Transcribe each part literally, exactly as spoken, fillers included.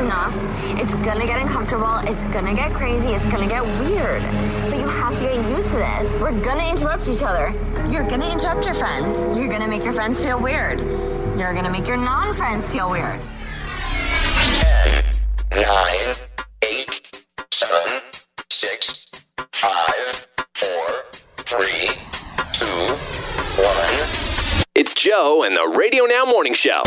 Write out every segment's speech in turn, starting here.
enough. It's gonna get uncomfortable. It's gonna get crazy. It's gonna get weird. But you have to get used to this. We're gonna interrupt each other. You're gonna interrupt your friends. You're gonna make your friends feel weird. You're gonna make your non-friends feel weird. ten, nine, eight, seven, six, five, four, three, two, one. It's Joe and the Radio Now Morning Show.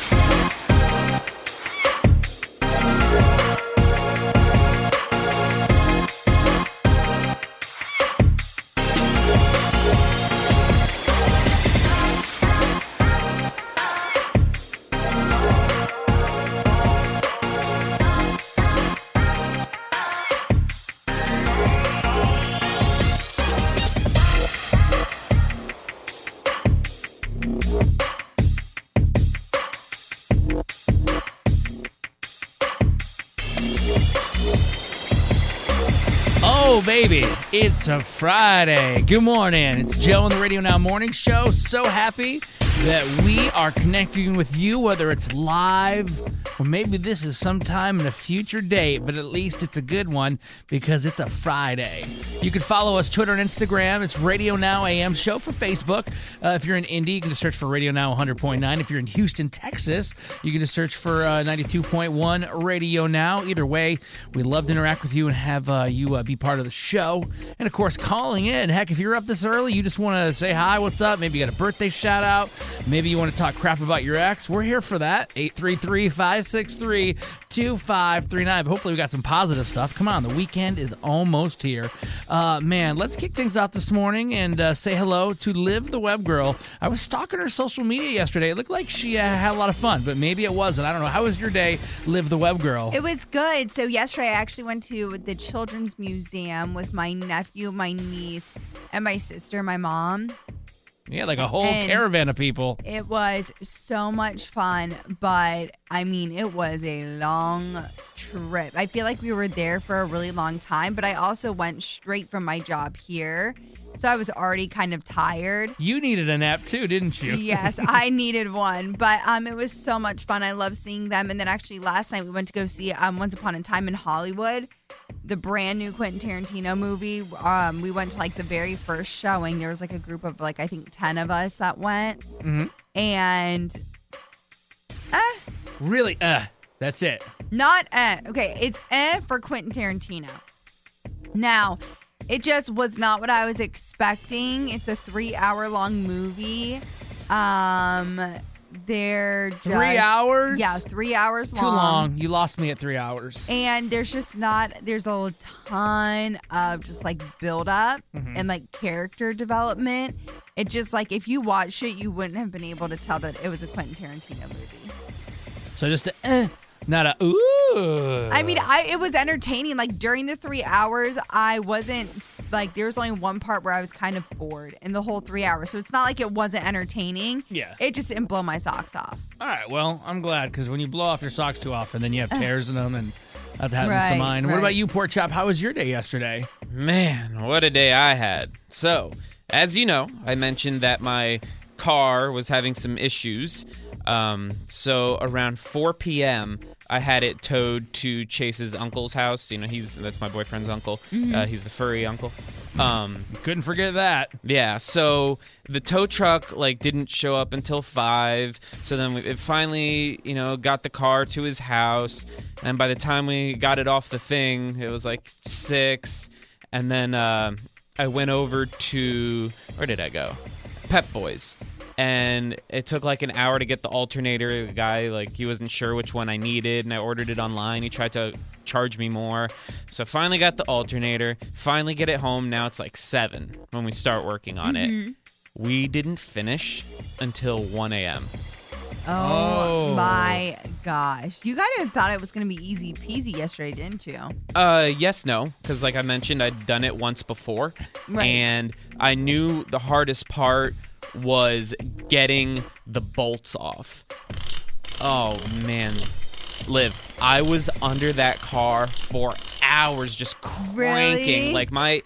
Oh, baby, it's a Friday. Good morning. It's Joe on the Radio Now Morning Show. So happy that we are connecting with you, whether it's live or maybe this is sometime in a future date, but at least it's a good one because it's a Friday. You can follow us Twitter and Instagram. It's Radio Now A M Show for Facebook. Uh, if you're in Indy, you can just search for Radio Now one hundred point nine. If you're in Houston, Texas, you can just search for uh, ninety-two point one Radio Now. Either way, we love to interact with you and have uh, you uh, be part of the show. And, of course, calling in. Heck, if you're up this early, you just want to say hi, what's up? Maybe you got a birthday shout-out. Maybe you want to talk crap about your ex. We're here for that. eight three three, five six three, two five three nine. But hopefully we got some positive stuff. Come on, the weekend is almost here. Uh, man, let's kick things out this morning and uh, say hello to Liv the Web Girl. I was stalking her social media yesterday. It looked like she uh, had a lot of fun, but maybe it wasn't. I don't know. How was your day, Liv the Web Girl? It was good. So yesterday I actually went to the Children's Museum with my nephew, my niece, and my sister, my mom. Yeah, like a whole And caravan of people. It was so much fun, but I mean, it was a long trip. I feel like we were there for a really long time, but I also went straight from my job here. So I was already kind of tired. You needed a nap too, didn't you? Yes, I needed one. But um, it was so much fun. I love seeing them. And then actually last night we went to go see um, Once Upon a Time in Hollywood, the brand new Quentin Tarantino movie. Um, we went to like the very first showing. There was like a group of like, I think ten of us that went. Mm-hmm. And eh, Really? Uh, that's it. not eh. Okay, it's eh for Quentin Tarantino. Now, it just was not what I was expecting. It's a three hour long movie. Um, they're just, Three hours? Yeah, three hours Too long. long. You lost me at three hours. And there's just not, there's a ton of just like build up Mm-hmm. and like character development. It just like, if you watched it, you wouldn't have been able to tell that it was a Quentin Tarantino movie. So just a, eh, not a ooh. I mean, I it was entertaining. Like during the three hours, I wasn't like there was only one part where I was kind of bored in the whole three hours. So it's not like it wasn't entertaining. Yeah. It just didn't blow my socks off. All right, well, I'm glad because when you blow off your socks too often, then you have tears in them and that happens to Right, mine. What right. about you, Pork Chop? How was your day yesterday? Man, what a day I had. So, as you know, I mentioned that my car was having some issues. Um, so around four p.m., I had it towed to Chase's uncle's house. You know, he's that's my boyfriend's uncle. Mm-hmm. Uh, he's the furry uncle. Um, Couldn't forget that. yeah, so the tow truck like didn't show up until five. So then we, it finally, you know, got the car to his house. And by the time we got it off the thing, it was like six. And then uh, I went over to where did I go? Pep Boys. And it took like an hour to get the alternator. The guy, like, he wasn't sure which one I needed, and I ordered it online. He tried to charge me more. So finally got the alternator, finally get it home. Now it's like seven when we start working on Mm-hmm. it. We didn't finish until one a.m. Oh, Oh. my gosh. You kind of thought it was going to be easy peasy yesterday, didn't you? Uh, yes, no, because like I mentioned, I'd done it once before. Right. And I knew the hardest part was getting the bolts off. Oh, man. Liv, I was under that car for hours just cranking. Really? Like my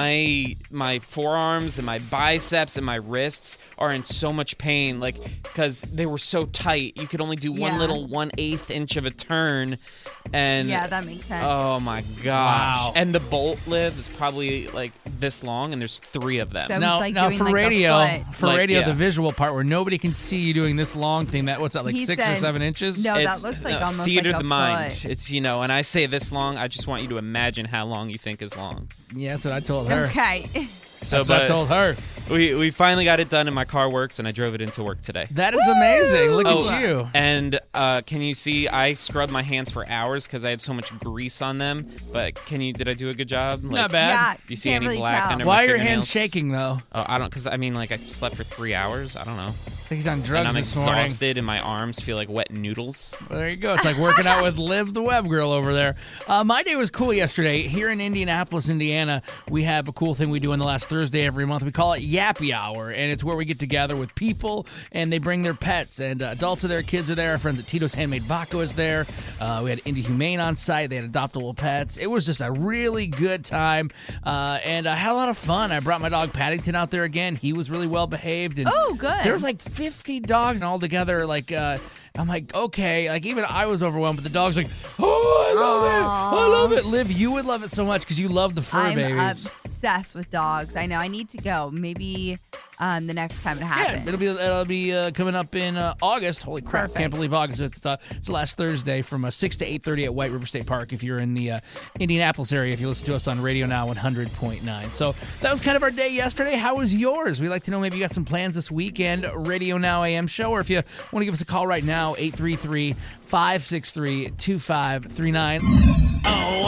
my my forearms and my biceps and my wrists are in so much pain, like because they were so tight. You could only do one Yeah. little one eighth inch of a turn, and Yeah, that makes sense. oh my gosh! Wow. And the bolt lift is probably like this long, and there's three of them. So- It was Now, like now doing, for like, a radio, foot. for Like, radio, yeah. the visual part where nobody can see you doing this long thing. That what's that like He six or said- seven inches? No, that It's, looks like uh, almost theater like of a the mind. foot. It's you know, and I say this long. I just want you to imagine how long you think is long. Yeah, that's what I told her. Okay. So, That's what I but told her. we we finally got it done, and my car works, and I drove it into work today. That is amazing. Look Oh, at you. And uh, can you see? I scrubbed my hands for hours because I had so much grease on them. But can you? Did I do a good job? Like, Not bad. Yeah, You see can't any really black tell. under Why my are your fingernails? hands shaking though? Oh, I don't. Because I mean, like I slept for three hours. I don't know. I think he's on And drugs I'm this morning. exhausted, and my arms feel like wet noodles. Well, there you go. It's like working out with Liv the Web Girl over there. Uh, my day was cool yesterday. Here in Indianapolis, Indiana, we have a cool thing we do on the last Thursday every month. We call it Yappy Hour, and it's where we get together with people, and they bring their pets, and uh, adults are there, kids are there. Our friends at Tito's Handmade Vodka is there. Uh, we had Indy Humane on site. They had adoptable pets. It was just a really good time, uh, and I had a lot of fun. I brought my dog Paddington out there again. He was really well behaved. And Oh, good. There was like fifty dogs all together. Like, uh, I'm like, okay. Like, even I was overwhelmed, but the dog's like, oh, I love it. I love it. Liv, you would love it so much because you love the fur I'm babies. obsessed with dogs. I know. I need to go. Maybe um, the next time it Yeah, happens. it'll be it'll be uh, coming up in uh, August. Holy crap! Perfect. Can't believe August. It's uh, it's the last Thursday from uh, six to eight thirty at White River State Park. If you're in the uh, Indianapolis area, if you listen to us on Radio Now one hundred point nine. So that was kind of our day yesterday. How was yours? We'd like to know maybe you got some plans this weekend. Radio Now A M show, or if you want to give us a call right now, eight three three, five six three, two five three nine. Oh,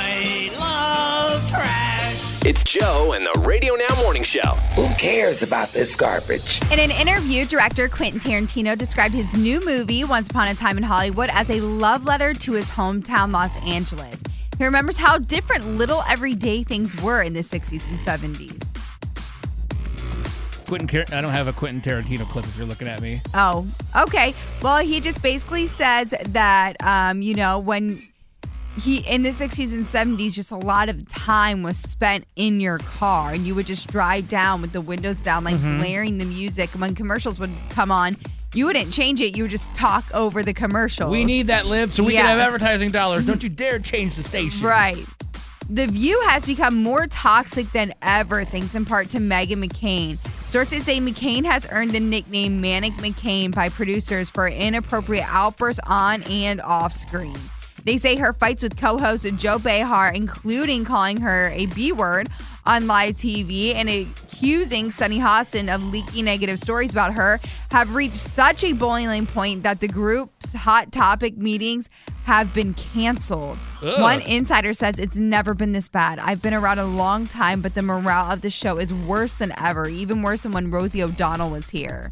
I love trash. It's Joe and the Radio Now Morning Show. Who cares about this garbage? In an interview, director Quentin Tarantino described his new movie, Once Upon a Time in Hollywood, as a love letter to his hometown, Los Angeles. He remembers how different little everyday things were in the sixties and seventies. Quentin, Car- I don't have a Quentin Tarantino clip if you're looking at me. Oh, okay. Well, he just basically says that, um, you know, when he in the sixties and seventies, just a lot of time was spent in your car, and you would just drive down with the windows down, like Mm-hmm. blaring the music. When commercials would come on, you wouldn't change it. You would just talk over the commercials. We need that, Liv, so we can have Yes. advertising dollars. Don't you dare change the station. Right. The View has become more toxic than ever, thanks in part to Meghan McCain. Sources say McCain has earned the nickname Manic McCain by producers for inappropriate outbursts on and off screen. They say her fights with co-host Joe Behar, including calling her a B-word on live T V and accusing Sunny Hostin of leaking negative stories about her, have reached such a boiling point that the group's hot topic meetings have been canceled. Ugh. One insider says it's never been this bad. I've been around a long time, but the morale of the show is worse than ever, even worse than when Rosie O'Donnell was here.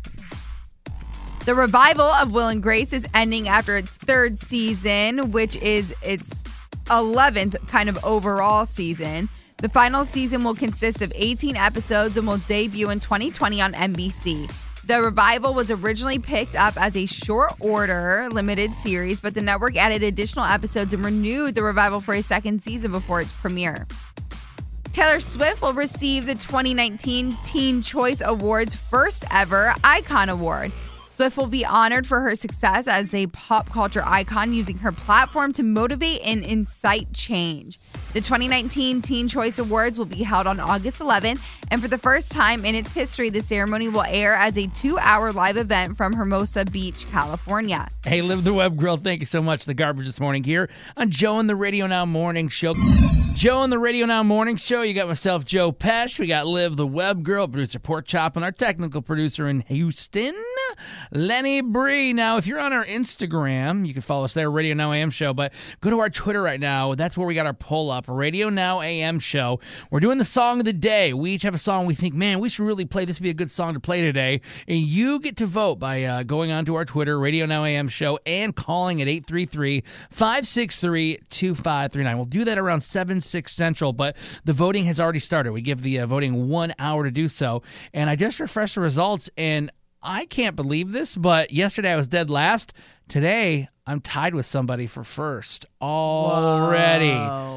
The revival of Will and Grace is ending after its third season, which is its eleventh kind of overall season. The final season will consist of eighteen episodes and will debut in twenty twenty on N B C. The revival was originally picked up as a short order limited series, but the network added additional episodes and renewed the revival for a second season before its premiere. Taylor Swift will receive the twenty nineteen Teen Choice Awards' first ever Icon Award. Swift will be honored for her success as a pop culture icon, using her platform to motivate and incite change. The twenty nineteen Teen Choice Awards will be held on August eleventh, and for the first time in its history, the ceremony will air as a two-hour live event from Hermosa Beach, California. Hey, Liv the Web Grill, thank you so much. The garbage this morning here on Joe and the Radio Now Morning Show. Joe and the Radio Now Morning Show. You got myself, Joe Pesh. We got Liv the Web Girl, producer Pork Chop, and our technical producer in Houston, Lenny Bree. Now, if you're on our Instagram, you can follow us there, Radio Now A M Show, but go to our Twitter right now. That's where we got our poll up, Radio Now A M Show. We're doing the song of the day. We each have a song we think, man, we should really play. This would be a good song to play today. And you get to vote by uh, going onto our Twitter, Radio Now A M Show, and calling at eight three three, five six three, two five three nine. We'll do that around seven, six Central, but the voting has already started. We give the uh, voting one hour to do so. And I just refreshed the results, and I can't believe this, but yesterday I was dead last. Today, I'm tied with somebody for first already. Whoa.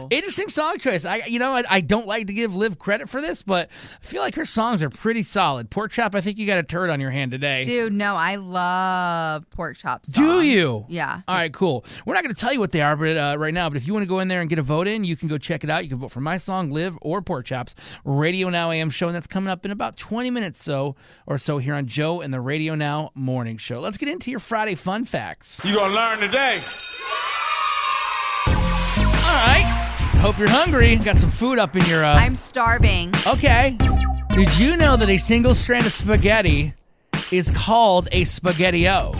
Interesting song choice. I, you know, I, I don't like to give Liv credit for this, but I feel like her songs are pretty solid. Pork Chop, I think you got a turd on your hand today. Dude, no, I love Pork Chop songs. Do you? Yeah. All right, cool. We're not going to tell you what they are but uh, right now, but if you want to go in there and get a vote in, you can go check it out. You can vote for my song, Liv, or Pork Chop's Radio Now A M show, and that's coming up in about twenty minutes so or so here on Joe and the Radio Now Morning Show. Let's get into your Friday fun facts. You gonna learn today. All right. Hope you're hungry. Got some food up in your... Uh... I'm starving. Okay. Did you know that a single strand of spaghetti is called a spaghetti-o?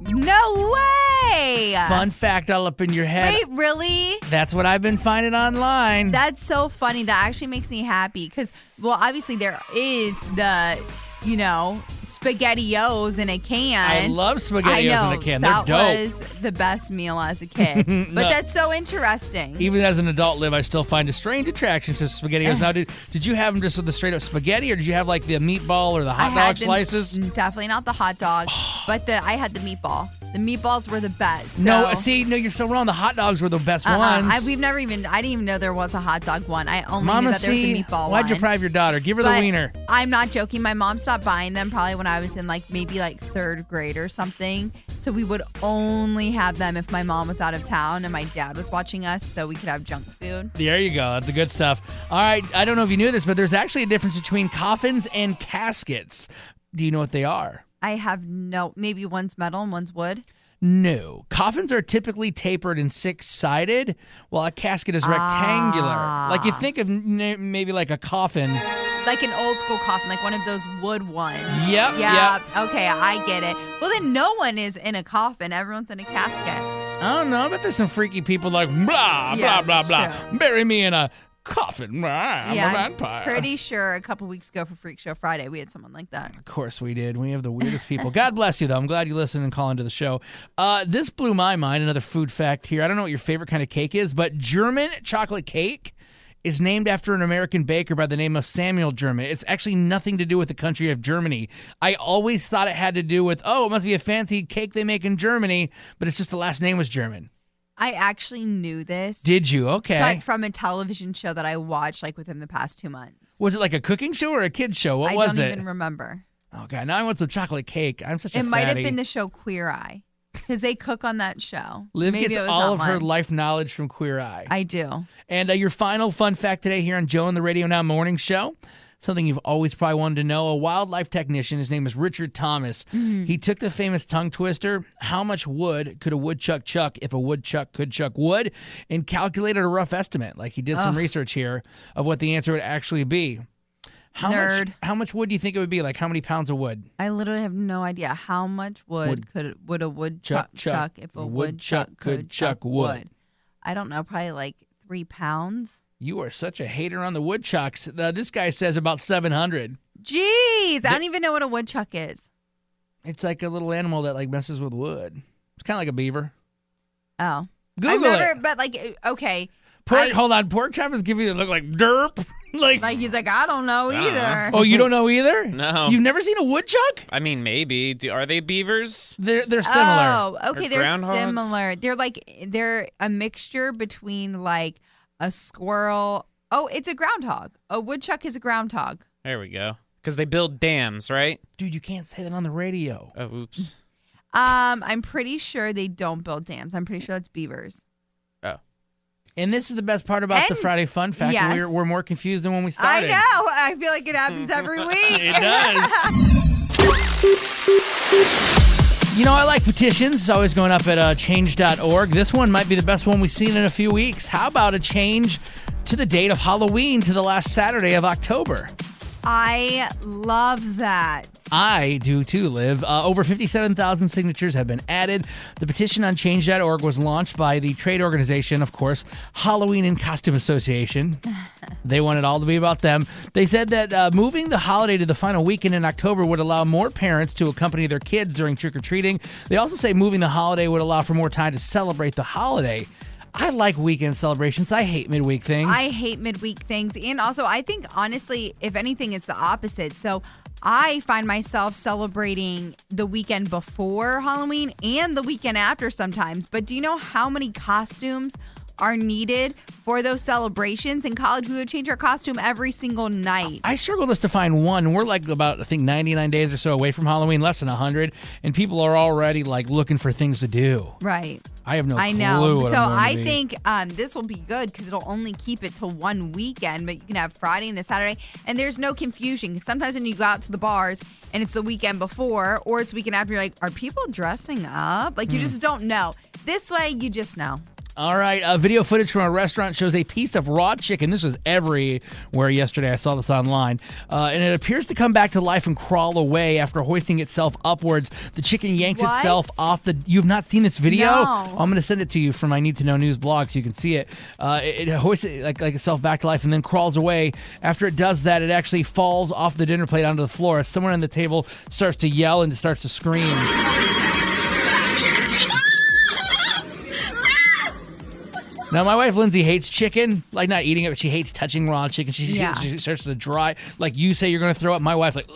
No way! Fun fact all up in your head. Wait, really? That's what I've been finding online. That's so funny. That actually makes me happy because, well, obviously there is the, you know, SpaghettiOs in a can. I love SpaghettiOs I know, in a can. They're that dope. was the best meal as a kid. But No. that's so interesting. Even as an adult, Liv, I still find a strange attraction to SpaghettiOs. Now, did, did you have them just with the straight up spaghetti, or did you have like the meatball or the I hot had dog the- slices? Definitely not the hot dog, but the I had the meatball. The meatballs were the best. So, No, see, no, you're so wrong. The hot dogs were the best uh-uh. ones. I, we've never even. I didn't even know there was a hot dog one. I only Mama, knew that there was see, a meatball why'd one. you deprive your daughter? Give her But the wiener. I'm not joking. My mom stopped buying them probably when I was in like maybe like third grade or something. So we would only have them if my mom was out of town and my dad was watching us, so we could have junk food. There you go. That's the good stuff. All right. I don't know if you knew this, but there's actually a difference between coffins and caskets. Do you know what they are? I have no. Maybe one's metal and one's wood. No. Coffins are typically tapered and six-sided, while a casket is rectangular. Ah. Like you think of n- maybe like a coffin. Like an old school coffin, like one of those wood ones. Yep, Yeah. yep. Okay, I get it. Well, then no one is in a coffin. Everyone's in a casket. I don't know, but there's some freaky people like, blah, Yeah, blah, blah, that's blah. Bury me in a coffin. I'm yeah, a I'm vampire. pretty sure a couple weeks ago for Freak Show Friday, we had someone like that. Of course we did. We have the weirdest people. God bless you, though. I'm glad you listened and call into the show. Uh, this blew my mind. Another food fact here. I don't know what your favorite kind of cake is, but German chocolate cake is named after an American baker by the name of Samuel German. It's actually nothing to do with the country of Germany. I always thought it had to do with, oh, it must be a fancy cake they make in Germany, but it's just the last name was German. I actually knew this. Did you? Okay. But from a television show that I watched like within the past two months. Was it like a cooking show or a kid's show? What I was don't it? even remember. Okay, now I want some chocolate cake. I'm such a It might have fatty. been the show Queer Eye because they cook on that show. Liv Maybe gets it was all that of her one. life knowledge from Queer Eye. I do. And uh, your final fun fact today here on Joe and the Radio Now Morning Show, something you've always probably wanted to know. A wildlife technician, his name is Richard Thomas. Mm-hmm. He took the famous tongue twister, how much wood could a woodchuck chuck if a woodchuck could chuck wood, and calculated a rough estimate. Like he did some Ugh. research here of what the answer would actually be. How Nerd. much how much wood do you think it would be? Like how many pounds of wood? I literally have no idea how much wood, Wood- could would a chuck, woodchuck chuck, chuck. if The a woodchuck woodchuck could could chuck chuck wood. wood. I don't know, probably like three pounds. You are such a hater on the woodchucks. Uh, this guy says about seven hundred. Jeez, I don't even know what a woodchuck is. It's like a little animal that like messes with wood. It's kind of like a beaver. Oh, Google I've never, it. but like, okay, Pork, I- hold on, Pork Chop is giving you a look like derp. like, like he's like, I don't know either. oh, you don't know either? No. You've never seen a woodchuck? I mean, maybe. Do, are they beavers? They're they're similar. Oh, okay, Or they're groundhogs? similar. They're like they're a mixture between like a squirrel. Oh, it's a groundhog. A woodchuck is a groundhog. There we go. Because they build dams, right? Dude, you can't say that on the radio. Oh, oops. Um, I'm pretty sure they don't build dams. I'm pretty sure that's beavers. Oh. And this is the best part about the And- Friday Fun Fact. yes. We're, we're more confused than when we I started. know. I feel like it happens every week. It does. You know, I like petitions. It's always going up at uh, change dot org. This one might be the best one we've seen in a few weeks. How about a change to the date of Halloween to the last Saturday of October? I love that. I do too, Liv. Uh, over fifty-seven thousand signatures have been added. The petition on change dot org was launched by the trade organization, of course, Halloween and Costume Association. They want it all to be about them. They said that uh, moving the holiday to the final weekend in October would allow more parents to accompany their kids during trick-or-treating. They also say moving the holiday would allow for more time to celebrate the holiday. I like weekend celebrations. I hate midweek things. I hate midweek things. And also, I think, honestly, if anything, it's the opposite. So I find myself celebrating the weekend before Halloween and the weekend after sometimes. But do you know how many costumes are needed for those celebrations. In college, we would change our costume every single night. I struggle just to find one. We're like about, I think, ninety-nine days or so away from Halloween, less than one hundred, and people are already like looking for things to do. Right. I have no I clue. know. What So I'm going to I be. think um, this will be good because it'll only keep it to one weekend, but you can have Friday and the Saturday, and there's no confusion. 'Cause sometimes when you go out to the bars and it's the weekend before or it's the weekend after, you're like, are people dressing up? Like, you Hmm. just don't know. This way, you just know. All right, uh, video footage from a restaurant shows a piece of raw chicken. This was everywhere yesterday. I saw this online. Uh, and it appears to come back to life and crawl away after hoisting itself upwards. The chicken yanks What? itself off the... You've not seen this video? No. I'm going to send it to you from my Need to Know News blog so you can see it. Uh, it, it hoists it like, like itself back to life and then crawls away. After it does that, it actually falls off the dinner plate onto the floor. Someone on the table starts to yell and starts to scream. Now, my wife, Lindsay, hates chicken. Like, not eating it, but she hates touching raw chicken. She, she, Yeah. she starts to dry. Like you say you're going to throw up. My wife's like,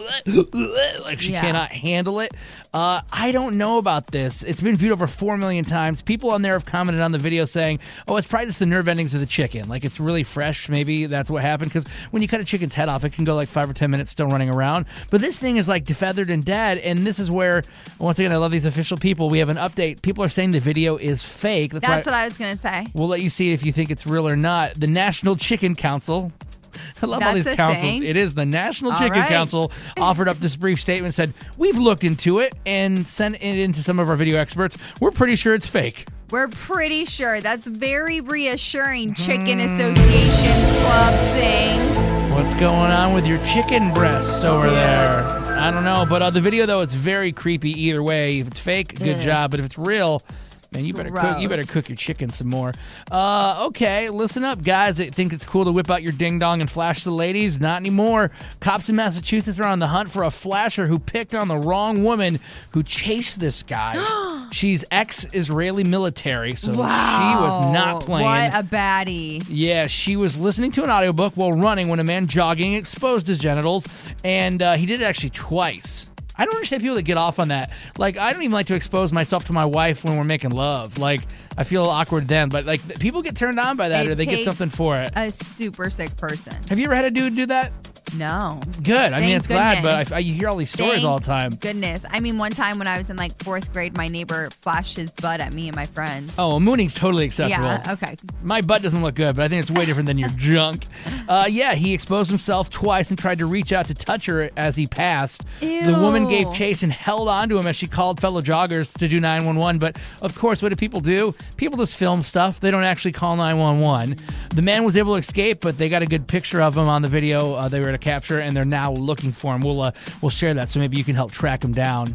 like she Yeah. cannot handle it. Uh, I don't know about this. It's been viewed over four million times. People on there have commented on the video saying, oh, it's probably just the nerve endings of the chicken. Like, it's really fresh. Maybe that's what happened. Because when you cut a chicken's head off, it can go like five or ten minutes still running around. But this thing is like defeathered and dead. And this is where, once again, I love these official people. We have an update. People are saying the video is fake. That's, That's why what I was going to say. we'll let you see if you think it's real or not. The National Chicken Council. I love all That's these a councils. thing? It is the National All Chicken right. Council offered up this brief statement, said, we've looked into it and sent it into some of our video experts. We're pretty sure it's fake. We're pretty sure. That's very reassuring. Chicken Hmm. Association Club thing. What's going on with your chicken breast over there? I don't know, but uh, the video, though, it's very creepy either way. If it's fake, good Ugh. job. But if it's real... Man, you better cook. You Gross. better cook your chicken some more. Uh, okay, listen up, guys that think it's cool to whip out your ding dong and flash the ladies. Not anymore. Cops in Massachusetts are on the hunt for a flasher who picked on the wrong woman who chased this guy. She's ex-Israeli military, so Wow. she was not playing. What a baddie. Yeah, she was listening to an audiobook while running when a man jogging exposed his genitals, and uh, he did it actually twice. I don't understand people that get off on that. Like, I don't even like to expose myself to my wife when we're making love. Like, I feel awkward then, but like, people get turned on by that It or they get takes something for it. A super sick person. Have you ever had a dude do that? No. Good. I mean, Thank it's glad, goodness. but I, I, you hear all these stories Thank all the time. Goodness. I mean, one time when I was in like fourth grade, my neighbor flashed his butt at me and my friends. Oh, mooning's totally acceptable. Yeah, okay. My butt doesn't look good, but I think it's way different than your junk. Uh, yeah, he exposed himself twice and tried to reach out to touch her as he passed. The woman gave Ew. chase and held on to him as she called fellow joggers to do nine one one. But of course, what do people do? People just film stuff. They don't actually call nine one one. The man was able to escape, but they got a good picture of him on the video uh, they were to capture, and they're now looking for him. We'll uh, we'll share that, so maybe you can help track him down.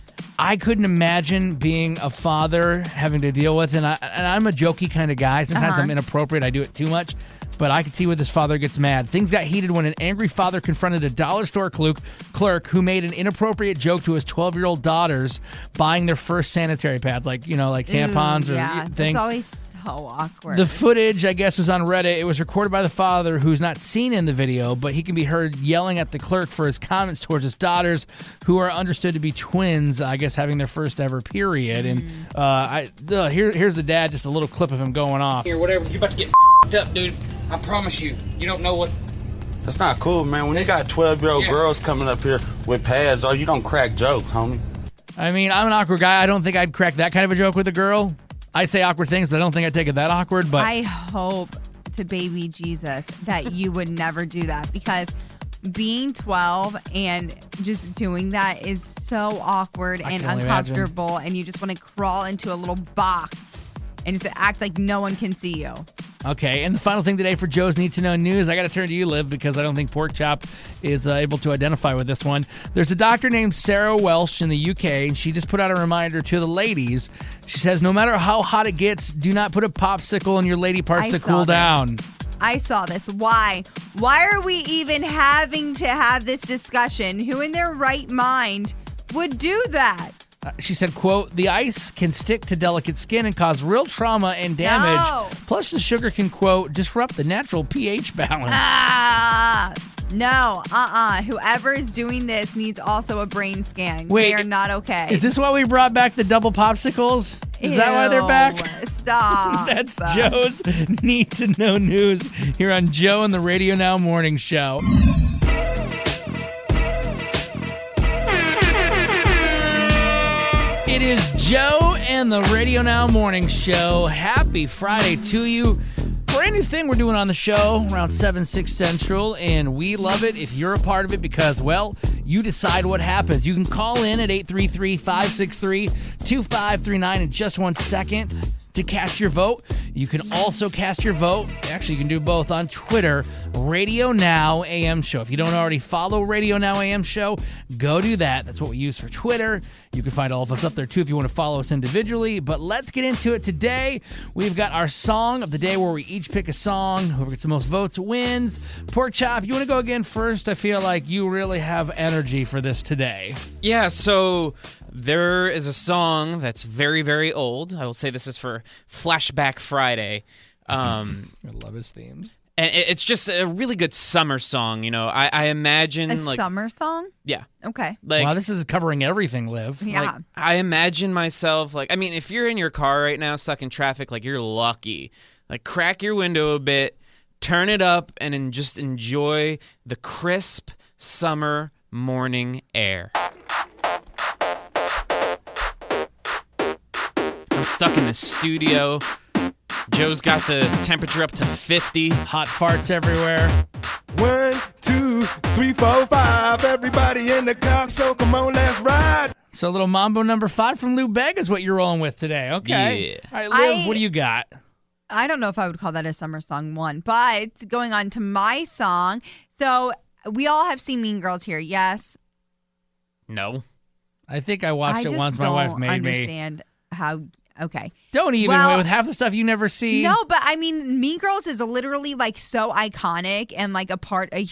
I couldn't imagine being a father having to deal with, and, I, and I'm a jokey kind of guy. Sometimes Uh-huh. I'm inappropriate. I do it too much. But I could see where this father gets mad. Things got heated when an angry father confronted a dollar store clerk, clerk who made an inappropriate joke to his twelve-year-old daughters buying their first sanitary pads, like, you know, like tampons Ooh, or yeah, things. It's always so awkward. The footage, I guess, was on Reddit. It was recorded by the father, who's not seen in the video, but he can be heard yelling at the clerk for his comments towards his daughters, who are understood to be twins, I guess, having their first ever period. And uh, I uh, here, here's the dad, just a little clip of him going off. Here, whatever. You're about to get f***ed up, dude. I promise you. You don't know what... That's not cool, man. When you got twelve-year-old Yeah. girls coming up here with pads, oh, you don't crack jokes, homie. I mean, I'm an awkward guy. I don't think I'd crack that kind of a joke with a girl. I say awkward things, but I don't think I'd take it that awkward. But I hope to baby Jesus that you would never do that, because being twelve and just doing that is so awkward I and can only uncomfortable, and you just want to crawl into a little box and just act like no one can see you. Okay, and the final thing today for Joe's Need to Know News, I got to turn to you, Liv, because I don't think Pork Chop is uh, able to identify with this one. There's a doctor named Sarah Welsh in the U K, and she just put out a reminder to the ladies. She says, no matter how hot it gets, do not put a popsicle in your lady parts I to saw cool this. down. I saw this. Why? Why are we even having to have this discussion? Who in their right mind would do that? Uh, she said, quote, the ice can stick to delicate skin and cause real trauma and damage. No. Plus, the sugar can, quote, disrupt the natural pH balance. Ah, no, uh-uh. Whoever is doing this needs also a brain scan. Wait, they are not okay. Is this why we brought back the double popsicles? Is that why they're back? Stop. That's Joe's Need to Know News here on Joe and the Radio Now Morning Show. It is Joe and the Radio Now Morning Show. Happy Friday to you. Brand new thing we're doing on the show around seven, six Central, and we love it if you're a part of it because, well, you decide what happens. You can call in at eight three three, five six three, two five three nine in just one second to cast your vote. You can also cast your vote. Actually, you can do both on Twitter, Radio Now A M Show. If you don't already follow Radio Now A M Show, go do that. That's what we use for Twitter. You can find all of us up there, too, if you want to follow us individually. But let's get into it today. We've got our song of the day where we each pick a song. Whoever gets the most votes wins. Pork Chop, you want to go again first? I feel like you really have energy for this today. Yeah, so there is a song that's very, very old. I will say this is for Flashback Friday. Um, I love his themes. And it's just a really good summer song, you know. I, I imagine A like summer song? Yeah. Okay. Like, wow, this is covering everything, Liv. Yeah. Like, I imagine myself like I mean, if you're in your car right now stuck in traffic, like you're lucky. Like crack your window a bit, turn it up, and then just enjoy the crisp summer morning air. I'm stuck in the studio. Joe's got the temperature up to fifty. Hot farts everywhere. One, two, three, four, five. Everybody in the car, so come on, let's ride. So a little Mambo number five from Lou Bega is what you're rolling with today. Okay. Yeah. All right, Liv, I- what do you got? I don't know if I would call that a summer song one, but going on to my song. So we all have seen Mean Girls here, yes? No. I think I watched I it just once. My don't wife made me. understand how, okay. Don't even Well- with half the stuff you never see. No, but I mean, Mean Girls is literally like so iconic and like a part, a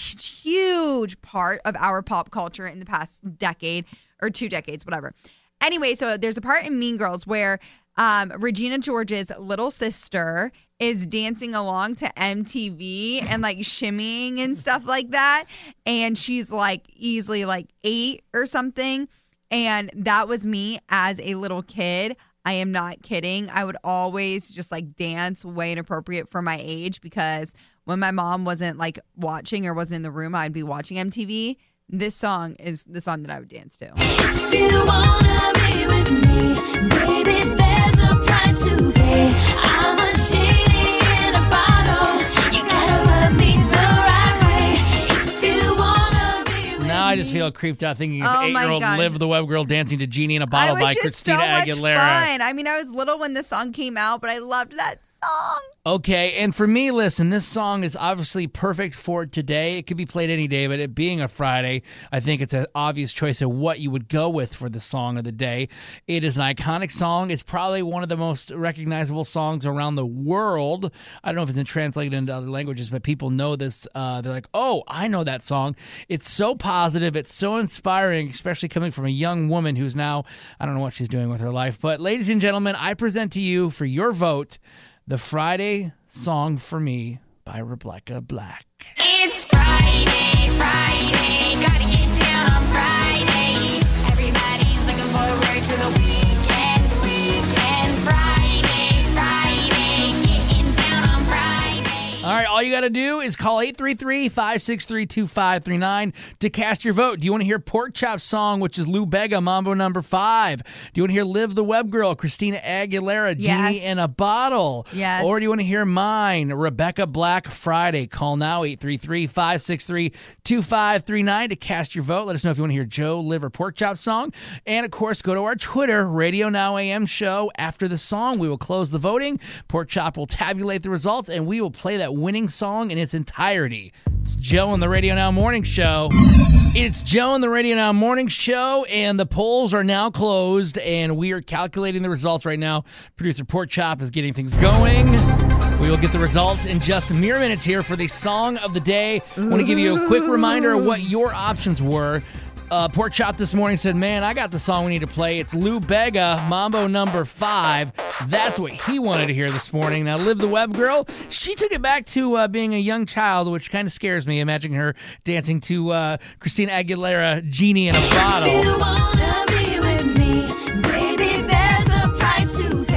huge part of our pop culture in the past decade or two decades, whatever. Anyway, so there's a part in Mean Girls where um, Regina George's little sister is dancing along to M T V and like shimmying and stuff like that. And she's like easily like eight or something. And that was me as a little kid. I am not kidding. I would always just like dance way inappropriate for my age because when my mom wasn't like watching or wasn't in the room, I'd be watching M T V. This song is the song that I would dance to. If you wanna be with me, baby, there's a price to pay. I'm a genie in a bottle. You gotta rub me the right way. If you wanna be with Now I just feel creeped out thinking of Oh my eight-year-old gosh. Liv the Web Girl dancing to Genie in a I Bottle was by just Christina so much Aguilera. fun. I mean, I was little when this song came out, but I loved that song. Okay, and for me, listen, this song is obviously perfect for today. It could be played any day, but it being a Friday, I think it's an obvious choice of what you would go with for the song of the day. It is an iconic song. It's probably one of the most recognizable songs around the world. I don't know if it's been translated into other languages, but people know this. Uh, they're like, oh, I know that song. It's so positive. It's so inspiring, especially coming from a young woman who's now, I don't know what she's doing with her life. But ladies and gentlemen, I present to you for your vote, the Friday Song for Me by Rebecca Black. It's Friday, Friday, gotta get down on Friday. Everybody's looking forward to the weekend, weekend. Friday, Friday, getting down on Friday. All right, all you got to do is call eight three three, five six three, two five three nine to cast your vote. Do you want to hear Pork Chop's song, which is Lou Bega, Mambo number five? Do you want to hear Liv the Web Girl, Christina Aguilera, Yes. Genie in a Bottle? Yes. Or do you want to hear mine, Rebecca Black, Friday? Call now, eight three three, five six three, two five three nine to cast your vote. Let us know if you want to hear Joe, Liv, or Pork Chop's song. And, of course, go to our Twitter, Radio Now A M Show. After the song, we will close the voting. Pork Chop will tabulate the results, and we will play that winning song in its entirety. It's Joe and the Radio Now Morning Show. It's Joe and the Radio Now Morning Show, and the polls are now closed, and we are calculating the results right now. Producer Pork Chop is getting things going. We will get the results in just mere minutes here for the song of the day. I want to give you a quick reminder of what your options were. Uh, Pork Chop this morning said, man, I got the song we need to play. It's Lou Bega, Mambo number five. That's what he wanted to hear this morning. Now, Liv the Web Girl, she took it back to uh, being a young child, which kind of scares me, imagining her dancing to uh, Christina Aguilera, Genie in a Bottle. If you wanna be with me, baby, there's a price to pay.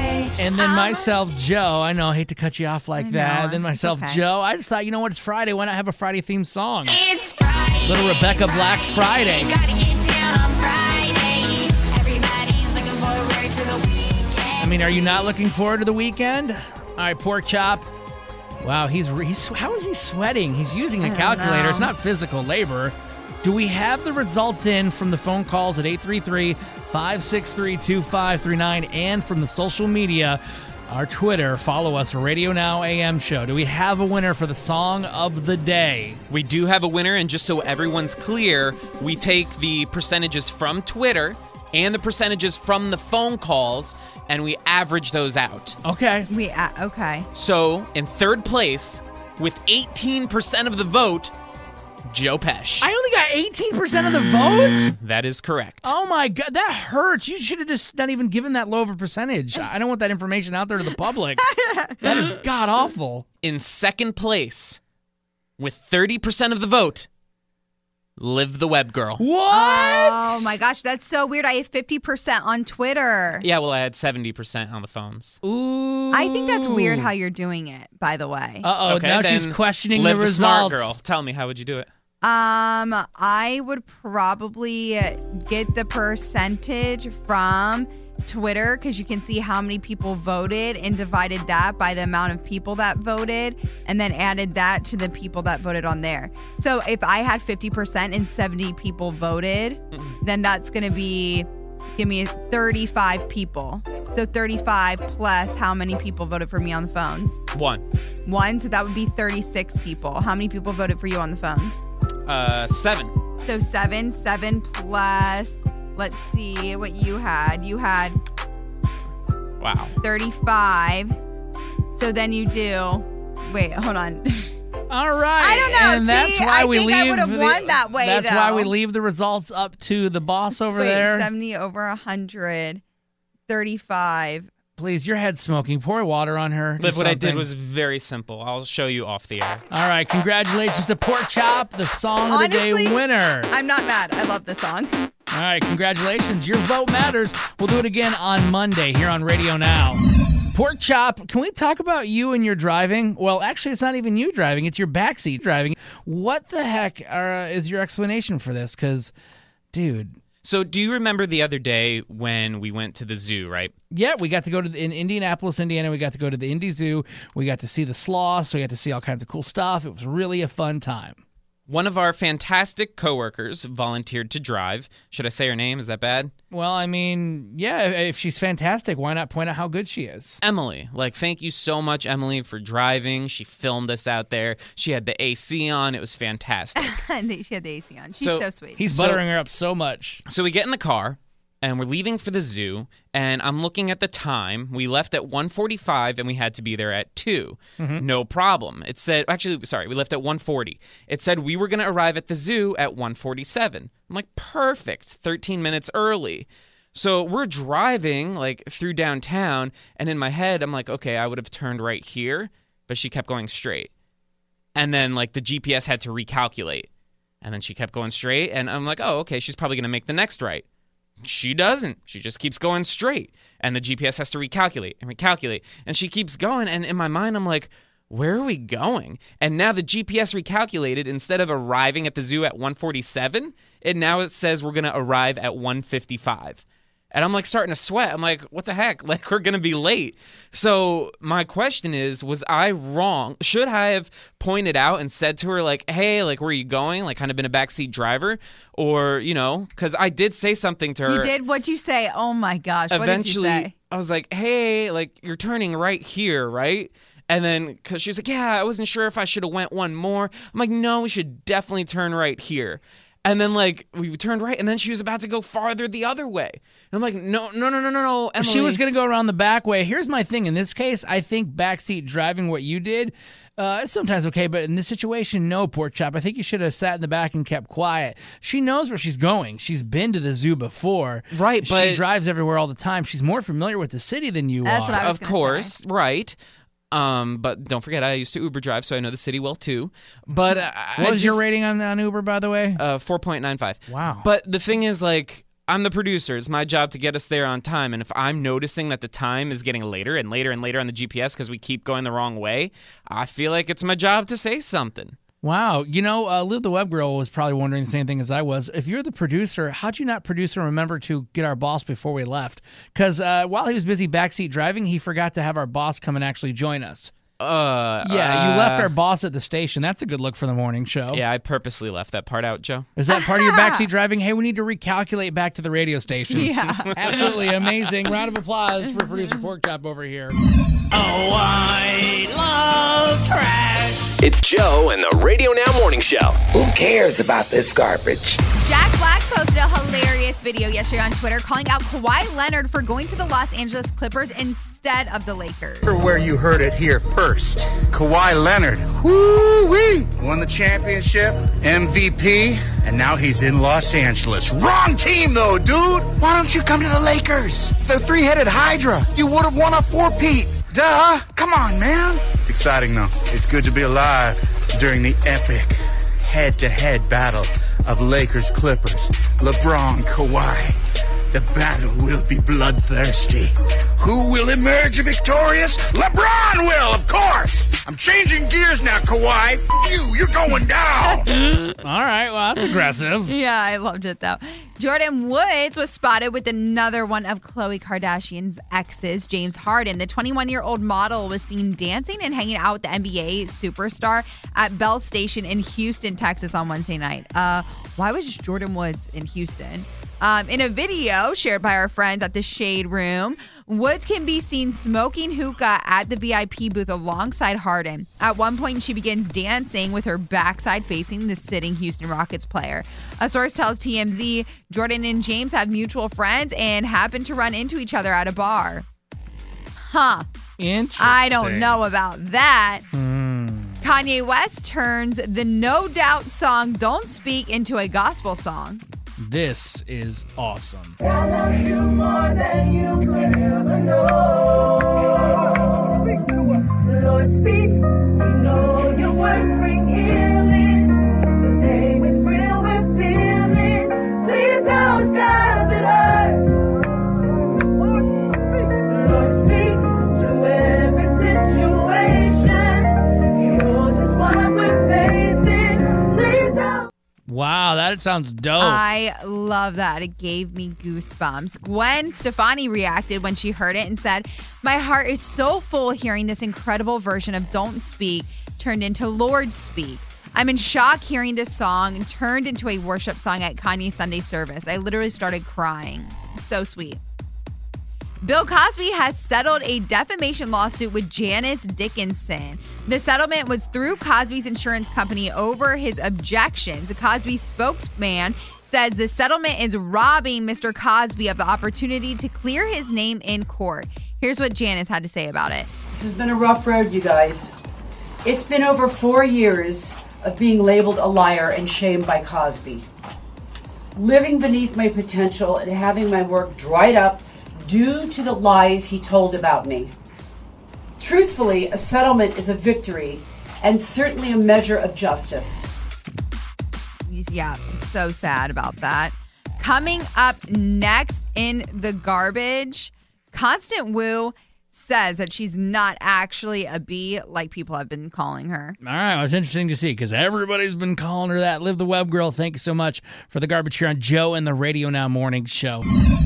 And then myself, Joe. I know, I hate to cut you off like I that. know, And then myself, it's okay. Joe. I just thought, you know what? It's Friday. Why not have a Friday themed song? It's Friday. Little Rebecca Black Friday. Gotta get down on Friday. Everybody's looking forward to the weekend. I mean, are you not looking forward to the weekend? All right, Pork Chop. Wow, he's, he's how is he sweating? He's using a I don't calculator. know. It's not physical labor. Do we have the results in from the phone calls at eight three three, five six three, two five three nine and from the social media, our Twitter? Follow us, Radio Now A M Show. Do we have a winner for the song of the day? We do have a winner, and just so everyone's clear, we take the percentages from Twitter and the percentages from the phone calls, and we average those out. Okay. We uh, okay. So, in third place, with eighteen percent of the vote, Joe Pesci. I only got eighteen percent of the vote? That is correct. Oh my God, that hurts. You should have just not even given that low of a percentage. I don't want that information out there to the public. That is god awful. In second place, with thirty percent of the vote, Liv the Web Girl. What? Oh my gosh, that's so weird. I have fifty percent on Twitter. Yeah, well, I had seventy percent on the phones. Ooh. I think that's weird how you're doing it, by the way. Uh-oh, Okay, now then she's questioning Liv the the smart results. girl. Tell me, how would you do it? Um, I would probably get the percentage from Twitter because you can see how many people voted and divided that by the amount of people that voted and then added that to the people that voted on there. So if I had fifty percent and seventy people voted, Mm-mm. then that's going to be, give me thirty-five people. So thirty-five plus how many people voted for me on the phones? One. One, so that would be thirty-six people. How many people voted for you on the phones? Uh, seven. So seven, seven plus, let's see what you had. You had Wow. thirty-five. So then you do, wait, hold on. All right. I don't know. And that's See, why I we think leave I would have the- won that way, That's why though. we leave the results up to the boss over Wait, there. seventy over one hundred, thirty-five. Please, your head's smoking. Pour water on her. Do Liv, what I did something. was very simple. I'll show you off the air. All right, congratulations to Pork Chop, the song of the day Honestly, winner. I'm not mad. I love this song. All right, congratulations. Your vote matters. We'll do it again on Monday here on Radio Now. Pork Chop, can we talk about you and your driving? Well, actually, it's not even you driving. It's your backseat driving. What the heck are, is your explanation for this? Because, dude. So, do you remember the other day when we went to the zoo, right? Yeah, we got to go to the, in Indianapolis, Indiana. We got to go to the Indy Zoo. We got to see the sloths. We got to see all kinds of cool stuff. It was really a fun time. One of our fantastic coworkers volunteered to drive. Should I say her name? Is that bad? Well, I mean, yeah, if she's fantastic, why not point out how good she is? Emily. Like, thank you so much, Emily, for driving. She filmed us out there. She had the A C on. It was fantastic. And she had the A C on. She's So- so sweet. He's So- buttering her up so much. So we get in the car, and we're leaving for the zoo, and I'm looking at the time. We left at one forty-five, and we had to be there at two. Mhm. No problem. It said, actually, sorry, we left at one forty. It said we were going to arrive at the zoo at one forty-seven. I'm like, perfect, thirteen minutes early. So we're driving, like, through downtown, and in my head, I'm like, okay, I would have turned right here, but she kept going straight. And then, like, the G P S had to recalculate. And then she kept going straight, and I'm like, oh, okay, she's probably going to make the next right. She doesn't. She just keeps going straight. And the G P S has to recalculate and recalculate. And she keeps going. And in my mind, I'm like, where are we going? And now the G P S recalculated. Instead of arriving at the zoo at one forty-seven, it now it says we're going to arrive at one fifty-five. And I'm like starting to sweat. I'm like, what the heck? Like, we're going to be late. So my question is, was I wrong? Should I have pointed out and said to her, like, hey, like, where are you going? Like, kind of been a backseat driver? Or, you know, because I did say something to her. You did? What'd you say? Oh my gosh. Eventually, what did you say? I was like, hey, like, you're turning right here, right? And then, because she was like, yeah, I wasn't sure if I should have went one more. I'm like, no, we should definitely turn right here. And then, like, we turned right, and then she was about to go farther the other way. And I'm like, no, no, no, no, no, no, Emily. She was going to go around the back way. Here's my thing. In this case, I think backseat driving, what you did, uh, is sometimes okay. But in this situation, no, Pork Chop. I think you should have sat in the back and kept quiet. She knows where she's going. She's been to the zoo before. Right, but... She drives everywhere all the time. She's more familiar with the city than you That's are. what I was Of gonna course, say. right. Um, but don't forget, I used to Uber drive, so I know the city well, too. But uh, What I was your just- rating on, on Uber, by the way? Uh, four point nine five. Wow. But the thing is, like, I'm the producer. It's my job to get us there on time. And if I'm noticing that the time is getting later and later and later on the G P S because we keep going the wrong way, I feel like it's my job to say something. Wow. You know, uh, Liv the Web Girl was probably wondering the same thing as I was. If you're the producer, how'd you not produce and remember to get our boss before we left? Because uh, while he was busy backseat driving, he forgot to have our boss come and actually join us. Uh, yeah, you uh, left our boss at the station. That's a good look for the morning show. Yeah, I purposely left that part out, Joe. Is that part of your backseat driving? Hey, we need to recalculate back to the radio station. Yeah. Absolutely amazing. Round of applause for producer Pork Chop over here. Oh, I love trash. It's Joe and the Radio Now Morning Show. Who cares about this garbage? Jack Black posted a hilarious video yesterday on Twitter calling out Kawhi Leonard for going to the Los Angeles Clippers instead of the Lakers. Where you heard it here first. Kawhi Leonard, woo-wee, won the championship, M V P, and now he's in Los Angeles. Wrong team, though, dude. Why don't you come to the Lakers? The three-headed Hydra. You would have won a four-peat. Duh. Come on, man. It's exciting, though. It's good to be alive during the epic head-to-head battle of Lakers-Clippers. LeBron, Kawhi. The battle will be bloodthirsty. Who will emerge victorious? LeBron will, of course. I'm changing gears now, Kawhi. F- you, you're going down. All right, well, that's aggressive. Yeah, I loved it, though. Jordan Woods was spotted with another one of Khloe Kardashian's exes, James Harden. The twenty-one-year-old model was seen dancing and hanging out with the N B A superstar at Bell Station in Houston, Texas on Wednesday night. Uh, why was Jordan Woods in Houston? Um, in a video shared by our friends at the Shade Room, Woods can be seen smoking hookah at the V I P booth alongside Harden. At one point, she begins dancing with her backside facing the sitting Houston Rockets player. A source tells T M Z Jordan and James have mutual friends and happen to run into each other at a bar. Huh. Interesting. I don't know about that. Hmm. Kanye West turns the No Doubt song Don't Speak into a gospel song. This is awesome. I love you more than you could ever know. Speak to us. Lord, speak. We know your words bring healing. The pain is real, we're feeling. Please help us, guys, it hurts. Lord, speak. Lord, speak to every situation. You know just what we're facing. Please help. Wow, that sounds dope. I love that. It gave me goosebumps. Gwen Stefani reacted when she heard it and said, "My heart is so full hearing this incredible version of Don't Speak turned into Lord Speak. I'm in shock hearing this song turned into a worship song at Kanye's Sunday service. I literally started crying. So sweet." Bill Cosby has settled a defamation lawsuit with Janice Dickinson. The settlement was through Cosby's insurance company over his objections. The Cosby spokesman says the settlement is robbing Mister Cosby of the opportunity to clear his name in court. Here's what Janice had to say about it. This has been a rough road, you guys. It's been over four years of being labeled a liar and shamed by Cosby. Living beneath my potential and having my work dried up due to the lies he told about me. Truthfully, a settlement is a victory and certainly a measure of justice. Yeah, so sad about that. Coming up next in the garbage, Constant Wu says that she's not actually a bee like people have been calling her. All right, well, it's interesting to see because everybody's been calling her that. Liv the Web Girl, thank you so much for the garbage here on Joe and the Radio Now Morning Show.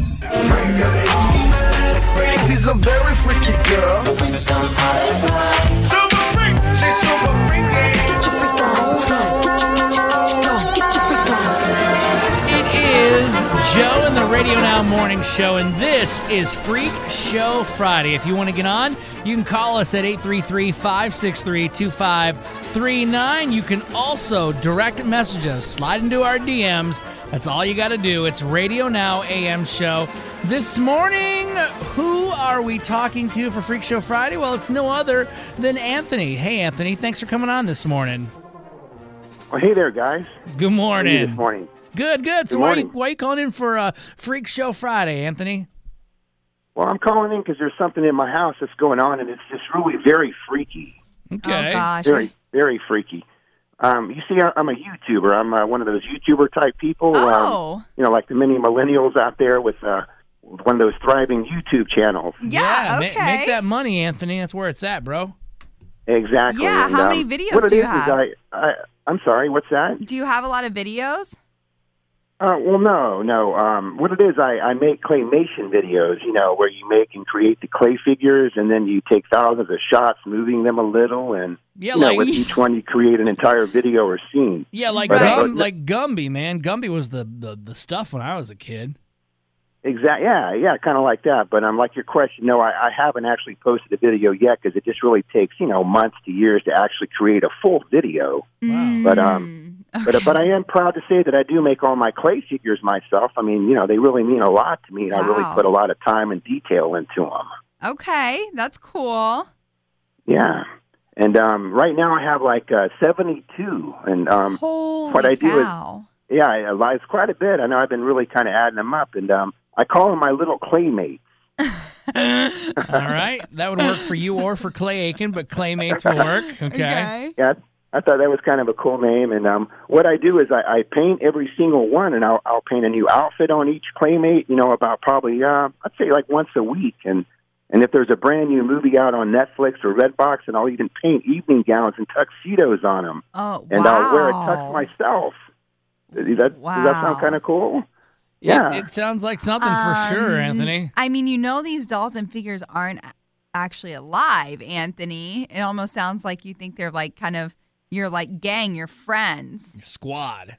She's a very freaky girl. Please don't super freak. She's super freaky. Get your freak on. Get your, get your, get your freak on. It is Joe and the Radio Now Morning Show, and this is Freak Show Friday. If you want to get on, you can call us at eight three three, five six three, two five three nine. You can also direct message us, slide into our D Ms. That's all you got to do. It's Radio Now A M Show. This morning, who are we talking to for Freak Show Friday? Well, it's no other than Anthony. Hey, Anthony, thanks for coming on this morning. Well, hey there, guys. Good morning. How are you this morning? Good, good. So Good why are, you, morning. why are you calling in for uh, Freak Show Friday, Anthony? Well, I'm calling in because there's something in my house that's going on, and it's just really very freaky. Okay. Oh, gosh. Very, very freaky. Um, you see, I- I'm a YouTuber. I'm uh, one of those YouTuber type people. Oh. Um, you know, like the many millennials out there with uh, one of those thriving YouTube channels. Yeah, ma- okay. make that money, Anthony. That's where it's at, bro. Exactly. Yeah, And, how um, many videos what it do you is is have? I, I, I'm sorry, what's that? Do you have a lot of videos? Uh, well, no, no. Um, what it is, I, I make claymation videos, you know, where you make and create the clay figures, and then you take thousands of shots, moving them a little, and Yeah, you know, like- with each one you create an entire video or scene. Yeah, like But, uh, Gum, like Gumby, man. Gumby was the, the, the stuff when I was a kid. Exactly. Yeah, yeah, kind of like that. But um, like your question, no, I, I haven't actually posted a video yet because it just really takes, you know, months to years to actually create a full video. Mm. But um, but but I am proud to say that I do make all my clay figures myself. I mean, you know, they really mean a lot to me, and I really Wow. put a lot of time and detail into them. Okay, that's cool. Yeah. And um, right now I have like uh, seventy-two, and um, Holy what I do is, cow. yeah, I- I- it's quite a bit. I know I've been really kind of adding them up, and um, I call them my little claymates. All right. That would work for you or for Clay Aiken, but Claymates will work. Okay. Yeah, I thought that was kind of a cool name. And um, what I do is I, I paint every single one, and I'll, I'll paint a new outfit on each claymate. You know, about probably uh, I'd say like once a week. And and if there's a brand new movie out on Netflix or Redbox, and I'll even paint evening gowns and tuxedos on them. Oh, and wow. I'll wear a tux myself. Does that, Wow. does that sound kind of cool? Yeah. It, it sounds like something for sure, Um, Anthony. I mean, you know, these dolls and figures aren't a- actually alive, Anthony. It almost sounds like you think they're like kind of your like gang, your friends. Squad.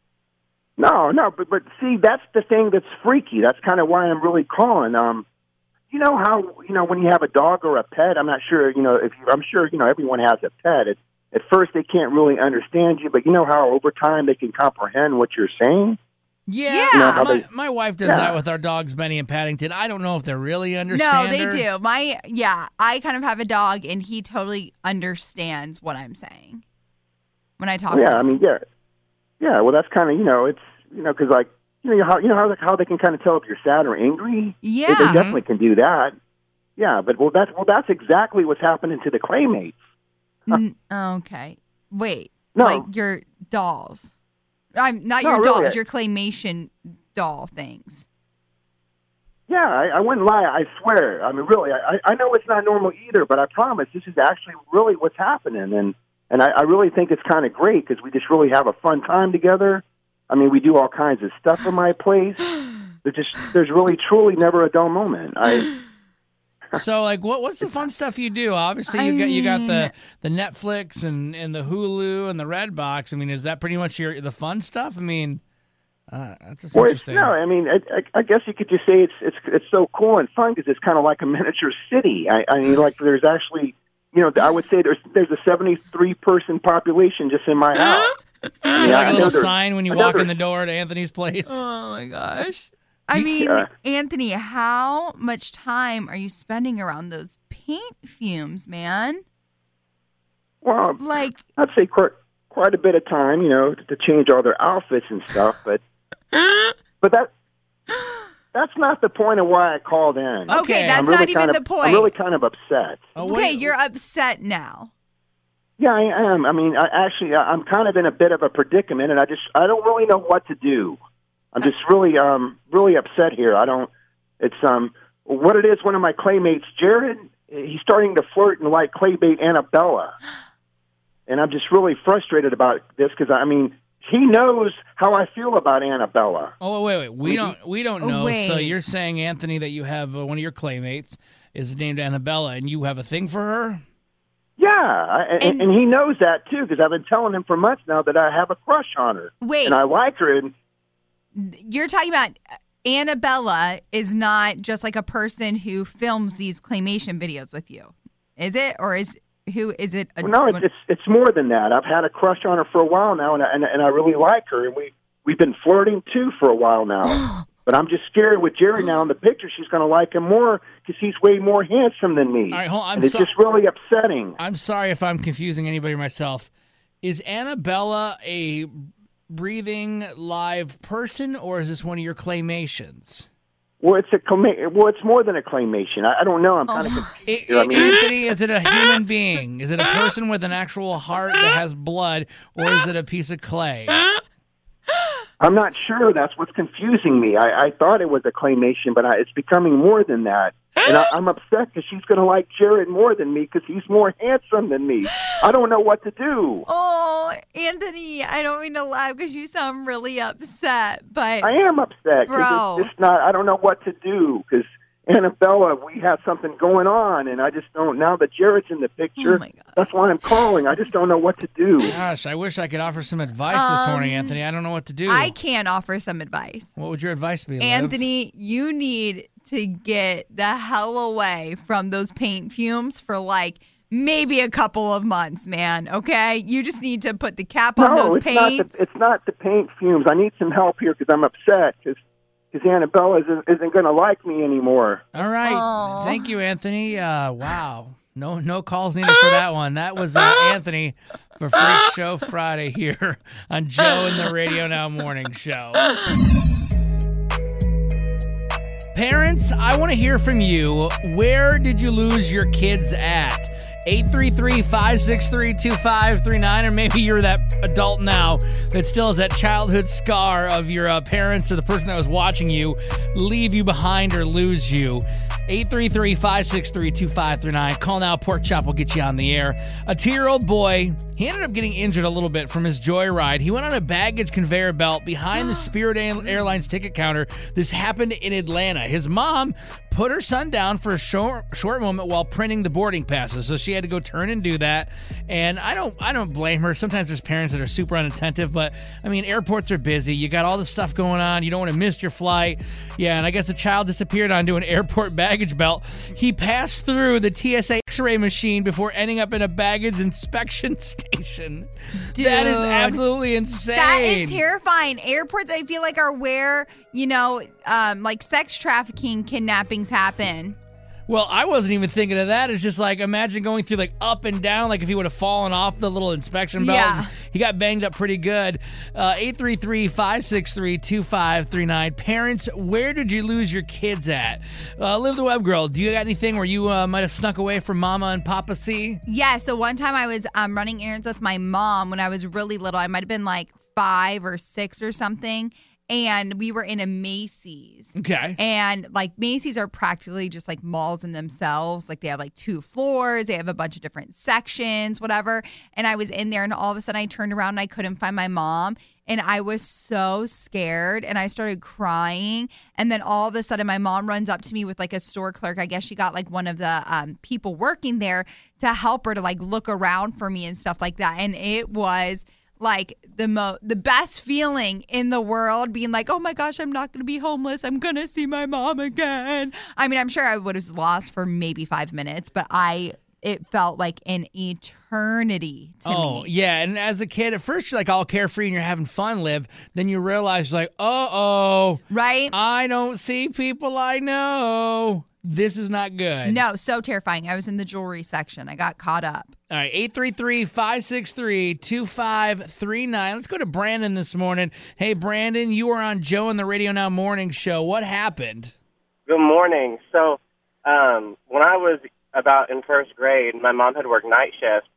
No, no, but but see, that's the thing that's freaky. That's kind of why I'm really calling. Um, you know how you know when you have a dog or a pet. I'm not sure. You know if you, I'm sure you know everyone has a pet. It, at first, they can't really understand you, but you know how over time they can comprehend what you're saying. Yeah, You know how my, they- my wife does Yeah. that with our dogs, Benny and Paddington. I don't know if they really No, understand they her. do. My yeah, I kind of have a dog, and he totally understands what I'm saying when I talk. Yeah, to I him. mean, yeah, yeah. Well, that's kind of you know, it's you know, because like you know how you know how how they can kind of tell if you're sad or angry. Yeah. they, they definitely can do that. Yeah, but well, that's well, that's exactly what's happening to the claymates. N- okay, wait, No. like your dolls. I'm not No, your really, dolls, I- your claymation doll things. Yeah, I, I wouldn't lie. I swear. I mean, really, I, I know it's not normal either, but I promise this is actually really what's happening, and and I, I really think it's kind of great because we just really have a fun time together. I mean, we do all kinds of stuff in my place. There's just there's really truly never a dull moment. I So, like, what what's the fun stuff you do? Obviously, you got you got the the Netflix and, and the Hulu and the Redbox. I mean, is that pretty much your the fun stuff? I mean, uh, that's just well, it's, interesting. no, I mean, I, I, I guess you could just say it's it's it's so cool and fun because it's kind of like a miniature city. I, I mean, like there's actually, you know, I would say there's there's a seventy-three person population just in my house. Is I there mean, I like a know little there's- sign when you I know walk in there's- the door to Anthony's place. Oh my gosh. I mean, Yeah. Anthony, how much time are you spending around those paint fumes, man? Well, Like, I'd say quite quite a bit of time, you know, to change all their outfits and stuff. But but that that's not the point of why I called in. Okay, that's I'm really not even kind of, the point. I'm really kind of upset. okay, you're upset now. Yeah, I am. I mean, I actually, I- I'm kind of in a bit of a predicament, and I just, I don't really know what to do. I'm just really, um, really upset here. I don't. It's um, what it is. One of my claymates, Jared, he's starting to flirt and like claymate Annabella, and I'm just really frustrated about this because I mean, he knows how I feel about Annabella. Oh wait, wait, we don't we don't Oh, know. So wait. you're saying, Anthony, that you have uh, one of your claymates is named Annabella, and you have a thing for her? Yeah, I, and, and he knows that too because I've been telling him for months now that I have a crush on her. Wait. and I like her. And You're talking about Annabella is not just like a person who films these claymation videos with you, is it? Or is who is it? A, Well, no, it's, it's it's more than that. I've had a crush on her for a while now, and I, and, and I really like her, and we we've been flirting too for a while now. But I'm just scared with Jerry now in the picture. She's going to like him more because he's way more handsome than me. All right, hold on. I'm and it's so- just really upsetting. I'm sorry if I'm confusing anybody or myself. Is Annabella a breathing live person, or is this one of your claymations? Well, it's a clama- well, it's more than a claymation. I, I don't know. I'm kind of Oh. confused. I- here. I I- mean, Anthony, is it a human being? Is it a person with an actual heart that has blood, or is it a piece of clay? I'm not sure. That's what's confusing me. I, I thought it was a claymation, but I, it's becoming more than that. And I, I'm upset because she's going to like Jared more than me because he's more handsome than me. I don't know what to do. Oh, Anthony, I don't mean to laugh because you sound really upset, but I am upset Bro. because it's, it's not. I don't know what to do because Annabella, we have something going on, and I just don't. Now that Jared's in the picture, Oh that's why I'm calling. I just don't know what to do. Gosh, I wish I could offer some advice this morning, Um, Anthony. I don't know what to do. I can offer some advice. What would your advice be, Liv? Anthony, you need to get the hell away from those paint fumes for like maybe a couple of months, man. Okay? You just need to put the cap on No, those it's not. paints. The, it's not the paint fumes. I need some help here because I'm upset because Annabella isn't, isn't going to like me anymore. All right. Aw. Thank you, Anthony. Uh, wow. No no calls needed for that one. That was uh, Anthony for Freak Show Friday here on Joe and the Radio Now Morning Show. Parents, I want to hear from you. Where did you lose your kids at? eight three three, five six three, two five three nine, or maybe you're that adult now that still has that childhood scar of your uh, parents or the person that was watching you leave you behind or lose you. eight three three, five six three, two five three nine. Call now. Pork Chop will get you on the air. A two-year-old boy, he ended up getting injured a little bit from his joyride. He went on a baggage conveyor belt behind the Spirit Airlines ticket counter. This happened in Atlanta. His mom put her son down for a short short moment while printing the boarding passes, so she had to go turn and do that. And I don't I don't blame her. Sometimes there's parents that are super unattentive, but I mean, airports are busy. You got all this stuff going on. You don't want to miss your flight. Yeah, and I guess a child disappeared onto an airport baggage belt. He passed through the T S A X-ray machine before ending up in a baggage inspection station. That is Dude. absolutely insane. That is terrifying. Airports, I feel like, are where, you know, um, like sex trafficking, kidnappings happen. Well, I wasn't even thinking of that. It's just like, imagine going through like up and down, like if he would have fallen off the little inspection belt. Yeah. He got banged up pretty good. Uh, eight three three, five six three, two five three nine. Parents, where did you lose your kids at? Uh, Live the Web Girl, do you got anything where you uh, might have snuck away from Mama and Papa C? Yeah, so one time I was um, running errands with my mom when I was really little. I might have been like five or six or something. And we were in a Macy's. Okay. And like Macy's are practically just like malls in themselves. Like they have like two floors. They have a bunch of different sections, whatever. And I was in there and all of a sudden I turned around and I couldn't find my mom. And I was so scared and I started crying. And then all of a sudden my mom runs up to me with like a store clerk. I guess she got like one of the um, people working there to help her to like look around for me and stuff like that. And it was like the mo the best feeling in the world, being like, oh my gosh, I'm not going to be homeless. I'm going to see my mom again. I mean, I'm sure I would have lost for maybe five minutes, but I it felt like an eternity to oh, me. yeah. And as a kid, at first you're like all carefree and you're having fun, Liv. Then you realize like, uh-oh. Right? I don't see people I know. This is not good. No, so terrifying. I was in the jewelry section. I got caught up. All right, eight three three, five six three, two five three nine. Let's go to Brandon this morning. Hey, Brandon, you are on Joe and the Radio Now Morning Show. What happened? Good morning. So um, when I was about in first grade, my mom had worked night shift,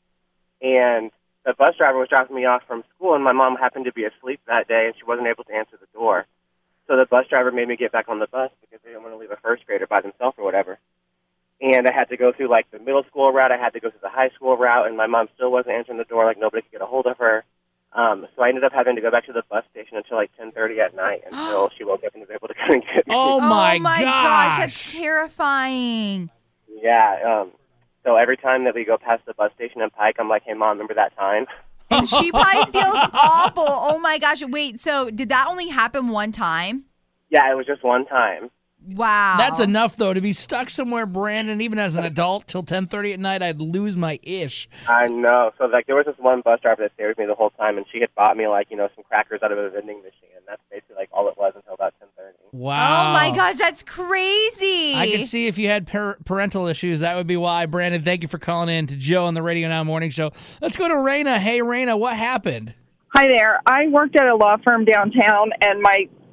and the bus driver was dropping me off from school, and my mom happened to be asleep that day, and she wasn't able to answer the door. So the bus driver made me get back on the bus because they didn't want to leave a first grader by themselves or whatever. And I had to go through, like, the middle school route. I had to go through the high school route, and my mom still wasn't answering the door. Like, nobody could get a hold of her. Um, so I ended up having to go back to the bus station until, like, ten thirty at night until she woke up and was able to come and get me. Oh, my, oh my gosh. gosh, that's terrifying. Yeah. Um, so every time that we go past the bus station in Pike, I'm like, hey, Mom, remember that time? And she probably feels awful. Oh, my gosh. Wait, so did that only happen one time? Yeah, it was just one time. Wow. That's enough, though, to be stuck somewhere, Brandon, even as an adult, till ten thirty at night. I'd lose my ish. I know. So, like, there was this one bus driver that stayed with me the whole time, and she had bought me, like, you know, some crackers out of a vending machine. And that's basically, like, all it was until about ten thirty. Wow. Oh, my gosh. That's crazy. I could see if you had par- parental issues, that would be why. Brandon, thank you for calling in to Joe on the Radio Now Morning Show. Let's go to Raina. Hey, Raina, what happened? Hi there. I worked at a law firm downtown, and my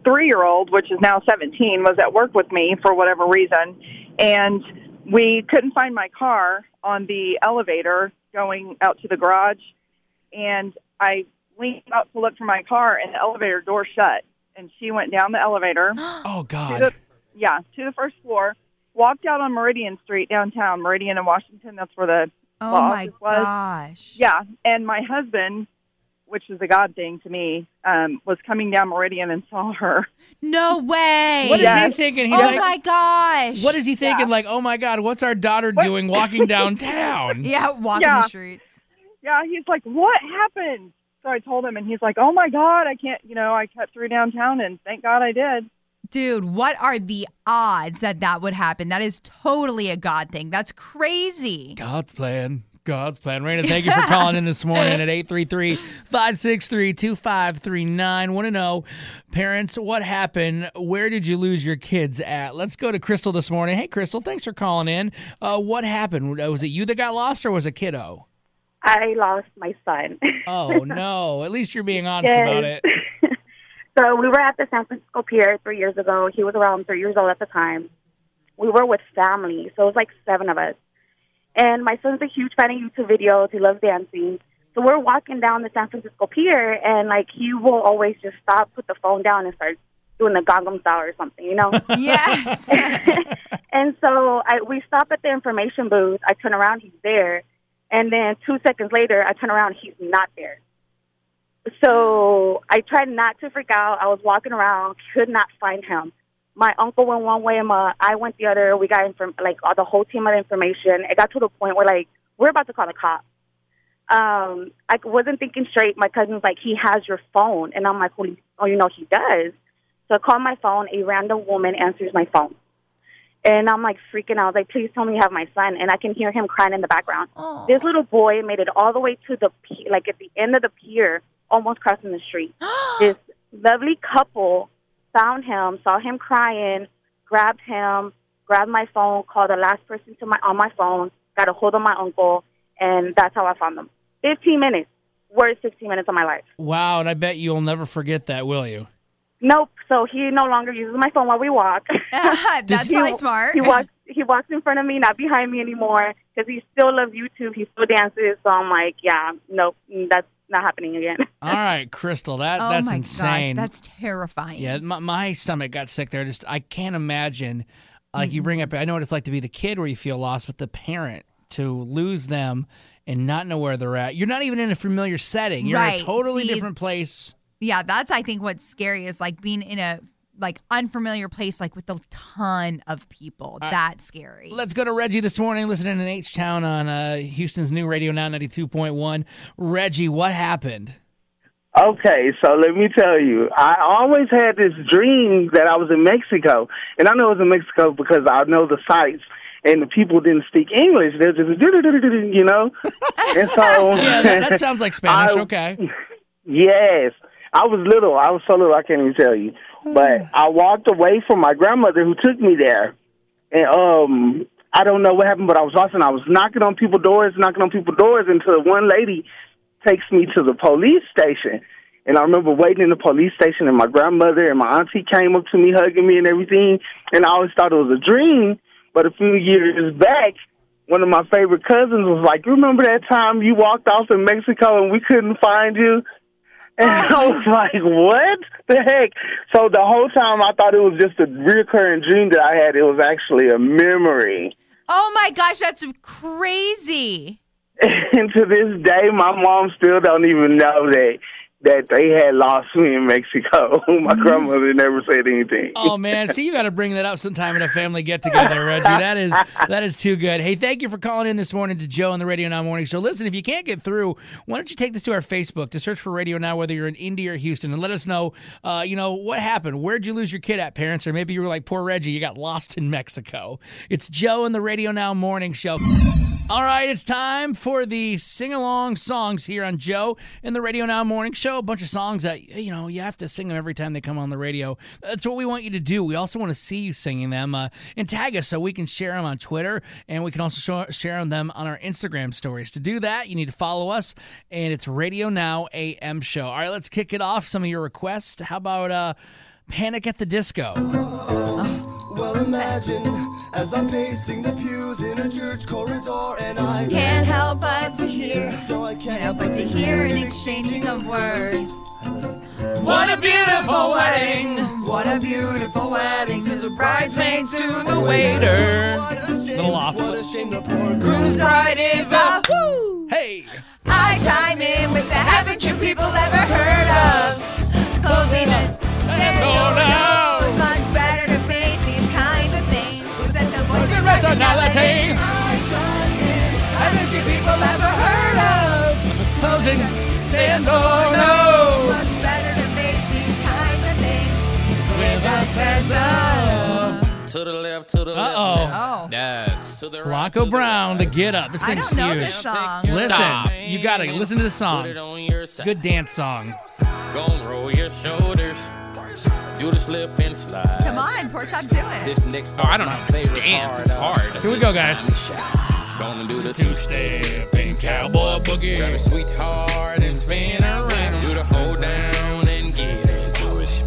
three-year-old, which is now seventeen, was at work with me for whatever reason, and we couldn't find my car on the elevator going out to the garage, and I leaned out to look for my car, and the elevator door shut, and she went down the elevator. Oh, God. To the, yeah, to the first floor, walked out on Meridian Street downtown, Meridian in Washington. That's where the Oh, law my office was. gosh. Yeah, and my husband, which is a God thing to me, um, was coming down Meridian and saw her. No way. What is Yes. he thinking? He's oh, like, my gosh. what is he thinking? Like, oh, my God, what's our daughter doing walking downtown? Yeah, walking Yeah. the streets. Yeah, he's like, what happened? So I told him, and he's like, oh, my God, I can't, you know, I cut through downtown, and thank God I did. Dude, what are the odds that that would happen? That is totally a God thing. That's crazy. God's plan. God's plan. Raina, thank you for calling in this morning at eight three three, five six three, two five three nine. Want to know, parents, what happened? Where did you lose your kids at? Let's go to Crystal this morning. Hey, Crystal, thanks for calling in. Uh, what happened? Was it you that got lost or was it kiddo? I lost my son. Oh, no. At least you're being honest Yes. about it. So we were at the San Francisco Pier three years ago. He was around three years old at the time. We were with family, so it was like seven of us. And my son's a huge fan of YouTube videos. He loves dancing. So we're walking down the San Francisco Pier, and, like, he will always just stop, put the phone down, and start doing the Gangnam Style or something, you know? Yes. And so I, we stop at the information booth. I turn around, he's there. And then two seconds later, I turn around, he's not there. So I tried not to freak out. I was walking around, could not find him. My uncle went one way, and my, I went the other. We got inform- like all the whole team of information. It got to the point where, like, we're about to call the cops. Um, I wasn't thinking straight. My cousin's like, he has your phone. And I'm like, oh, oh, you know, he does. So I call my phone. A random woman answers my phone. And I'm, like, freaking out. I was like, please tell me you have my son. And I can hear him crying in the background. Oh. This little boy made it all the way to the, pier, like, at the end of the pier, almost crossing the street. This lovely couple found him, saw him crying, grabbed him, grabbed my phone, called the last person to my on my phone, got a hold of my uncle, and that's how I found them. fifteen minutes. Worst fifteen minutes of my life. Wow, and I bet you'll never forget that, will you? Nope. So he no longer uses my phone while we walk. That's He- probably smart. He walks. He walks in front of me, not behind me anymore, because he still loves YouTube. He still dances. So I'm like, yeah, nope, that's not happening again. All right, Crystal, that oh, that's my insane. gosh. That's terrifying. Yeah, my, my stomach got sick there. Just I can't imagine. Like you bring up, I know what it's like to be the kid where you feel lost, but the parent to lose them and not know where they're at. You're not even in a familiar setting. You're in Right. a totally See, different place. Yeah, that's, I think, what's scary is, like, being in a, like, unfamiliar place, like, with a ton of people. right. That's scary. Let's go to Reggie this morning, listening in H-Town on uh, Houston's new radio now, ninety-two point one. Reggie, what happened? Okay, so let me tell you, I always had this dream that I was in Mexico, and I know it was in Mexico because I know the sites, and the people didn't speak English. They're just, you know? And so... Yeah, that, that sounds like Spanish. I- Okay. Yes. I was little. I was so little I can't even tell you. But I walked away from my grandmother who took me there. And um I don't know what happened, but I was lost and I was knocking on people's doors, knocking on people's doors until one lady takes me to the police station. And I remember waiting in the police station and my grandmother and my auntie came up to me hugging me and everything. And I always thought it was a dream. But a few years back, one of my favorite cousins was like, remember that time you walked off in Mexico and we couldn't find you? And I was like, what the heck? So the whole time I thought it was just a recurring dream that I had. It was actually a memory. Oh, my gosh, that's crazy. And to this day, my mom still don't even know that that they had lost me in Mexico. My grandmother never said anything. Oh, man. See, you got to bring that up sometime at a family get-together, Reggie. That is that is too good. Hey, thank you for calling in this morning to Joe on the Radio Now Morning Show. Listen, if you can't get through, why don't you take this to our Facebook to search for Radio Now, whether you're in Indy or Houston, and let us know, uh, you know, what happened. Where'd you lose your kid at, parents? Or maybe you were like, poor Reggie, you got lost in Mexico. It's Joe on the Radio Now Morning Show. All right, it's time for the sing-along songs here on Joe in the Radio Now Morning Show. A bunch of songs that, you know, you have to sing them every time they come on the radio. That's what we want you to do. We also want to see you singing them uh, and tag us so we can share them on Twitter, and we can also show, share them on our Instagram stories. To do that, you need to follow us, and it's Radio Now A M Show. All right, let's kick it off. Some of your requests. How about uh, Panic at the Disco. Well, imagine as I'm pacing the pews in a church corridor, and I Can't help but to hear, can't help but to hear an exchanging of words. What a beautiful wedding! What a beautiful wedding! Says the bridesmaid to the Waiter. waiter. Little off. Groom's bride is a woo. Hey! I chime in with the haven't you people ever heard of? Closing it. No, no. It's much better to face these kinds of things. Who said the voice is rationality? I chime in. Haven't you people ever heard of? Closing. And oh no. It's much better to face these kinds of things with a sense of. To the left, to the left. Uh-oh. Oh. Yes. To the right, Blanco to the Brown, the right. Get Up. This I thing's don't know huge. this song. Listen, Stop. you gotta listen to the song. Put it on your side. Good dance song. Gon' roll your shoulders. Do the slip and slide. Come on, Pork Chop, do it. This next Oh, I don't part's know. my favorite Dance, part it's of hard. Here we go, guys. the shot. Gonna do the Two-step and cowboy Grab a boogie. sweetheart and spin around. Do the hold down and get into it.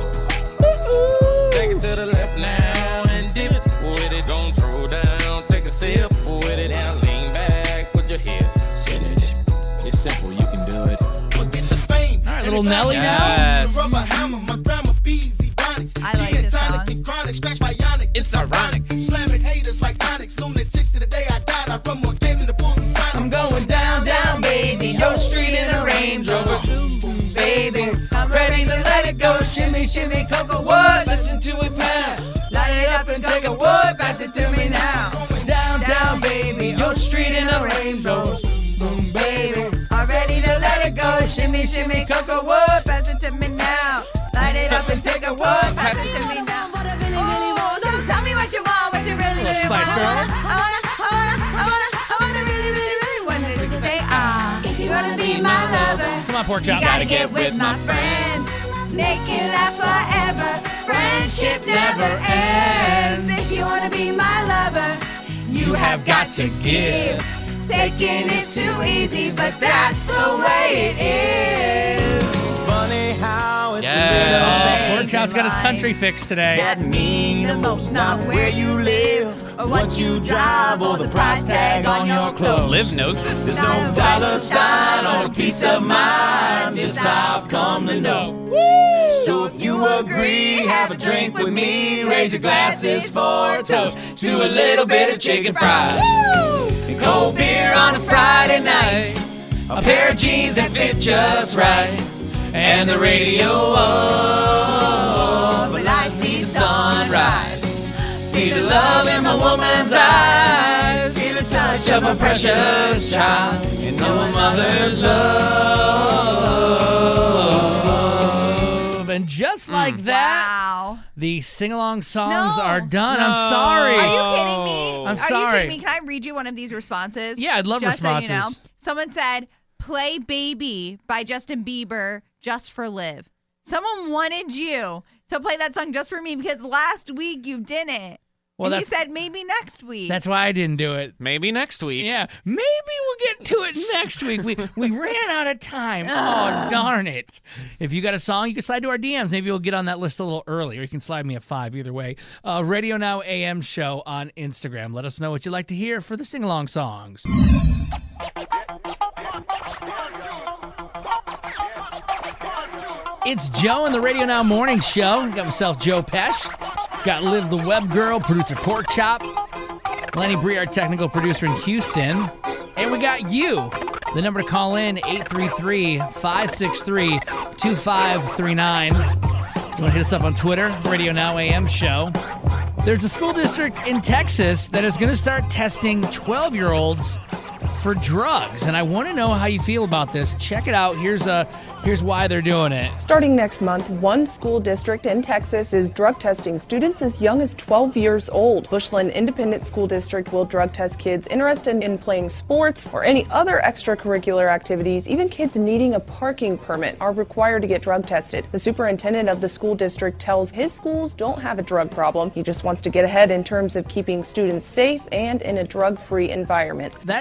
Take it to the left now and dip with it. Don't throw down. Take a sip with it. Now lean back. Put your head. Sit it. It's simple. You can do it. All right, little Nelly now. Yes. I like this song. It's ironic. Slamming haters like Onyx, lunatics to the day I died. I run more game than the Bulls and Sonics. I'm going down, down, baby. Yo Street in a Range Rover. Baby, I'm ready to let it go. Shimmy, shimmy, cocoa wood. Listen to it pound. Light it up and take a wood. Pass it to me now. Down, down, baby. Yo Street in a Range Rover. Boom, baby. I'm ready to let it go. Shimmy, shimmy, cocoa wood. Pass it to me now. Light it up and take a wood. Pass it to me now. Oh, so tell me what you want, what you really, really Spice want. Girls. I wanna, I wanna, I wanna, I wanna really, really, really want this to say, ah, if you wanna be my lover, Come on, Pork you Chop. gotta get with my friends. Make it last forever. Friendship never ends. If you wanna be my lover, you have got to give. Taking is too easy, but that's the way it is. Funny how it's Oh, Pork Chop's got his country fix today. That mean the most, not where you live, or what you drive, or the price tag on your clothes. Liv knows this. There's no dollar sign or peace of mind. This I've come to know. So if you agree, have a drink with me. Raise your glasses for a toast to a little bit of chicken fried. And cold beer on a Friday night. A pair of jeans that fit just right. And the radio on. But I see sunrise. See the love in my woman's eyes. See the touch of a precious child. And know a mother's love. And just like that, Wow. the sing-along songs No. are done. No. I'm sorry. Are you kidding me? I'm Are sorry. you kidding me? Can I read you one of these responses? Yeah, I'd love just responses. So you know, someone said, "Play Baby" by Justin Bieber just for Liv. Someone wanted you to play that song just for me because last week you didn't. Well, and you that's- said maybe next week. That's why I didn't do it. Maybe next week. Yeah, maybe we'll get to it next week. We we ran out of time. Oh, darn it. If you got a song, you can slide to our D Ms. Maybe we'll get on that list a little early, or you can slide me a five either way. Uh, Radio Now A M show on Instagram. Let us know what you'd like to hear for the sing-along songs. It's Joe and the Radio Now Morning Show. Got myself Joe Pesh. Got Liv the Web Girl, producer Pork Chop. Lenny Bree, our technical producer in Houston. And we got you. The number to call in, eight three three, five six three, two five three nine. You want to hit us up on Twitter, Radio Now A M Show. There's a school district in Texas that is going to start testing twelve-year-olds for drugs, and I want to know how you feel about this. Check it out. Here's uh, here's why they're doing it. Starting next month, one school district in Texas is drug testing students as young as twelve years old. Bushland Independent School District will drug test kids interested in playing sports or any other extracurricular activities. Even kids needing a parking permit are required to get drug tested. The superintendent of the school district tells his schools don't have a drug problem. He just wants to get ahead in terms of keeping students safe and in a drug-free environment. That's interesting.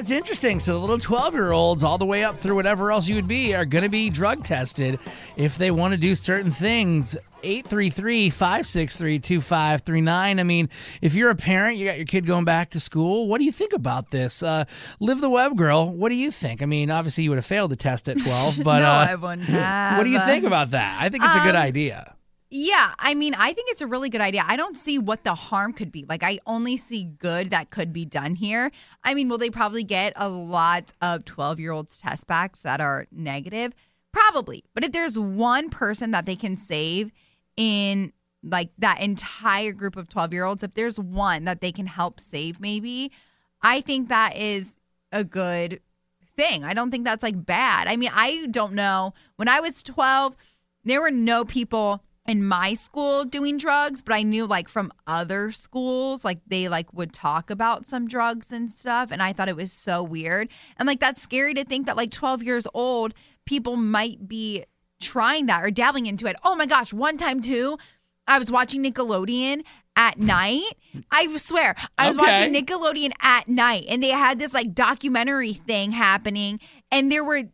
interesting. So the little twelve-year-olds, all the way up through whatever else you would be, are going to be drug tested if they want to do certain things. eight three three, five six three, two five three nine. I mean, if you're a parent, you got your kid going back to school, what do you think about this? Uh, Live the Web Girl, what do you think? I mean, obviously you would have failed the test at twelve, but no, uh, I wouldn't have. What do you think about that? I think it's a good Um, idea. Yeah, I mean, I think it's a really good idea. I don't see what the harm could be. Like, I only see good that could be done here. I mean, will they probably get a lot of twelve-year-olds test backs that are negative? Probably. But if there's one person that they can save in, like, that entire group of twelve-year-olds, if there's one that they can help save maybe, I think that is a good thing. I don't think that's, like, bad. I mean, I don't know. When I was twelve, there were no people in my school doing drugs, but I knew like from other schools, like they like would talk about some drugs and stuff. And I thought it was so weird. And like, that's scary to think that like twelve years old, people might be trying that or dabbling into it. Oh my gosh. One time too, I was watching Nickelodeon at night. I swear I was Okay. watching Nickelodeon at night and they had this like documentary thing happening and there were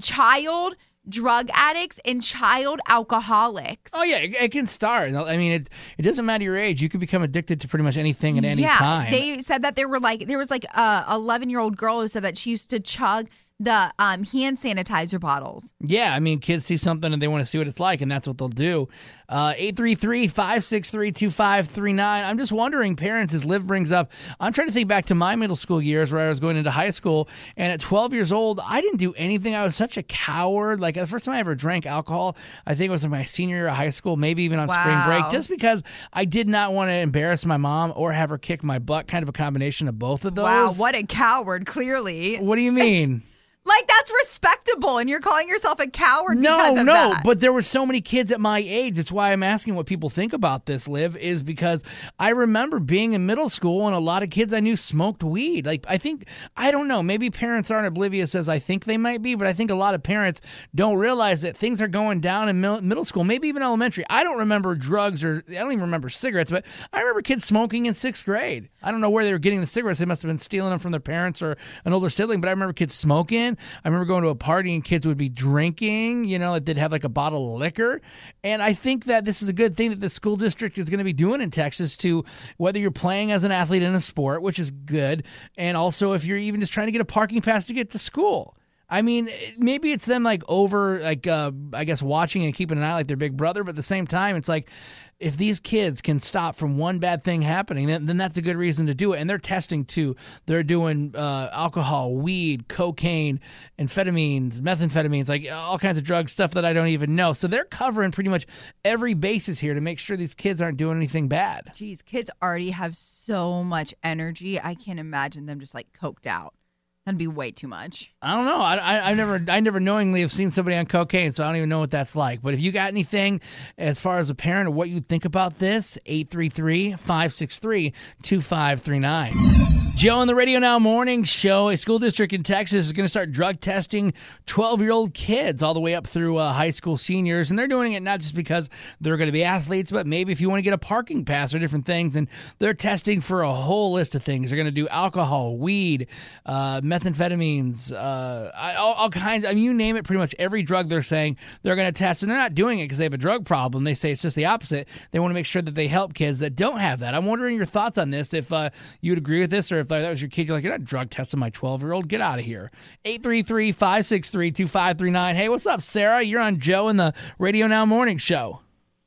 child drug addicts and child alcoholics. Oh yeah, it, it can start. I mean, it it doesn't matter your age. You can become addicted to pretty much anything at any yeah, time. They said that there were like there was like a eleven year old girl who said that she used to chug the um, hand sanitizer bottles. Yeah, I mean, kids see something and they want to see what it's like, and that's what they'll do. Uh, eight three three, five six three, two five three nine. I'm just wondering, parents, as Liv brings up, I'm trying to think back to my middle school years where I was going into high school, and at twelve years old, I didn't do anything. I was such a coward. Like, the first time I ever drank alcohol, I think it was in my senior year of high school, maybe even on Wow. spring break, just because I did not want to embarrass my mom or have her kick my butt, kind of a combination of both of those. Wow, what a coward, clearly. What do you mean? Like, that's respectable, and you're calling yourself a coward No, because of no, that. but there were so many kids at my age. That's why I'm asking what people think about this, Liv, is because I remember being in middle school and a lot of kids I knew smoked weed. Like, I think, I don't know, maybe parents aren't oblivious as I think they might be, but I think a lot of parents don't realize that things are going down in mil- middle school, maybe even elementary. I don't remember drugs or, I don't even remember cigarettes, but I remember kids smoking in sixth grade. I don't know where they were getting the cigarettes. They must have been stealing them from their parents or an older sibling, but I remember kids smoking. I remember going to a party and kids would be drinking, you know, like they'd have like a bottle of liquor. And I think that this is a good thing that the school district is going to be doing in Texas to whether you're playing as an athlete in a sport, which is good, and also if you're even just trying to get a parking pass to get to school. I mean, maybe it's them like over, like, uh, I guess, watching and keeping an eye like their big brother. But at the same time, it's like if these kids can stop from one bad thing happening, then, then that's a good reason to do it. And they're testing too. They're doing uh, alcohol, weed, cocaine, amphetamines, methamphetamines, like all kinds of drugs, stuff that I don't even know. So they're covering pretty much every basis here to make sure these kids aren't doing anything bad. Jeez, kids already have so much energy. I can't imagine them just like coked out. That'd be way too much. I don't know. I, I I never I never knowingly have seen somebody on cocaine, so I don't even know what that's like. But if you got anything as far as a parent or what you think about this, eight three three, five six three, two five three nine. Joe on the Radio Now Morning Show. A school district in Texas is going to start drug testing twelve-year-old kids all the way up through uh, high school seniors. And they're doing it not just because they're going to be athletes, but maybe if you want to get a parking pass or different things. And they're testing for a whole list of things. They're going to do alcohol, weed, uh, methamphetamines, uh, all, all kinds. I mean, you name it, pretty much every drug they're saying they're going to test. And they're not doing it because they have a drug problem. They say it's just the opposite. They want to make sure that they help kids that don't have that. I'm wondering your thoughts on this, if uh, you would agree with this, or if that was your kid, you're like, you're not drug testing my twelve-year-old. Get out of here. eight three three, five six three, two five three nine. Hey, what's up, Sarah? You're on Joe in the Radio Now Morning Show.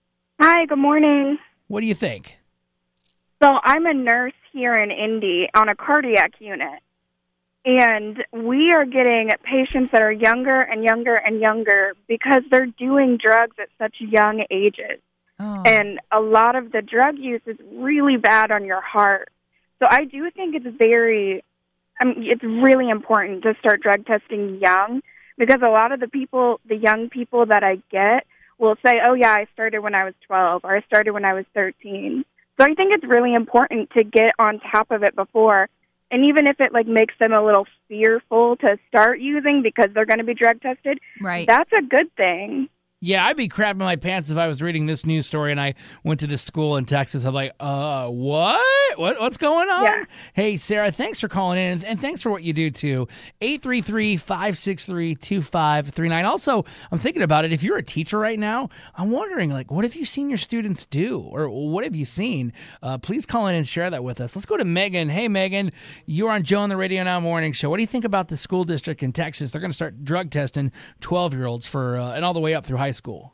Hi, good morning. What do you think? So I'm a nurse here in Indy on a cardiac unit, and we are getting patients that are younger and younger and younger because they're doing drugs at such young ages. Oh. And a lot of the drug use is really bad on your heart. So I do think it's very, I mean, it's really important to start drug testing young, because a lot of the people, the young people that I get will say, oh, yeah, I started when I was twelve, or I started when I was thirteen. So I think it's really important to get on top of it before. And even if it, like, makes them a little fearful to start using because they're going to be drug tested, Right. that's a good thing. Yeah, I'd be crapping my pants if I was reading this news story and I went to this school in Texas. I'm like, uh, what? what? What's going on? Yeah. Hey, Sarah, thanks for calling in, and, and thanks for what you do, too. eight three three, five six three, two five three nine. Also, I'm thinking about it. If you're a teacher right now, I'm wondering, like, what have you seen your students do? Or what have you seen? Uh, please call in and share that with us. Let's go to Megan. Hey, Megan, you're on Joe on the Radio Now Morning Show. What do you think about the school district in Texas? They're going to start drug testing twelve-year-olds for uh, and all the way up through high school.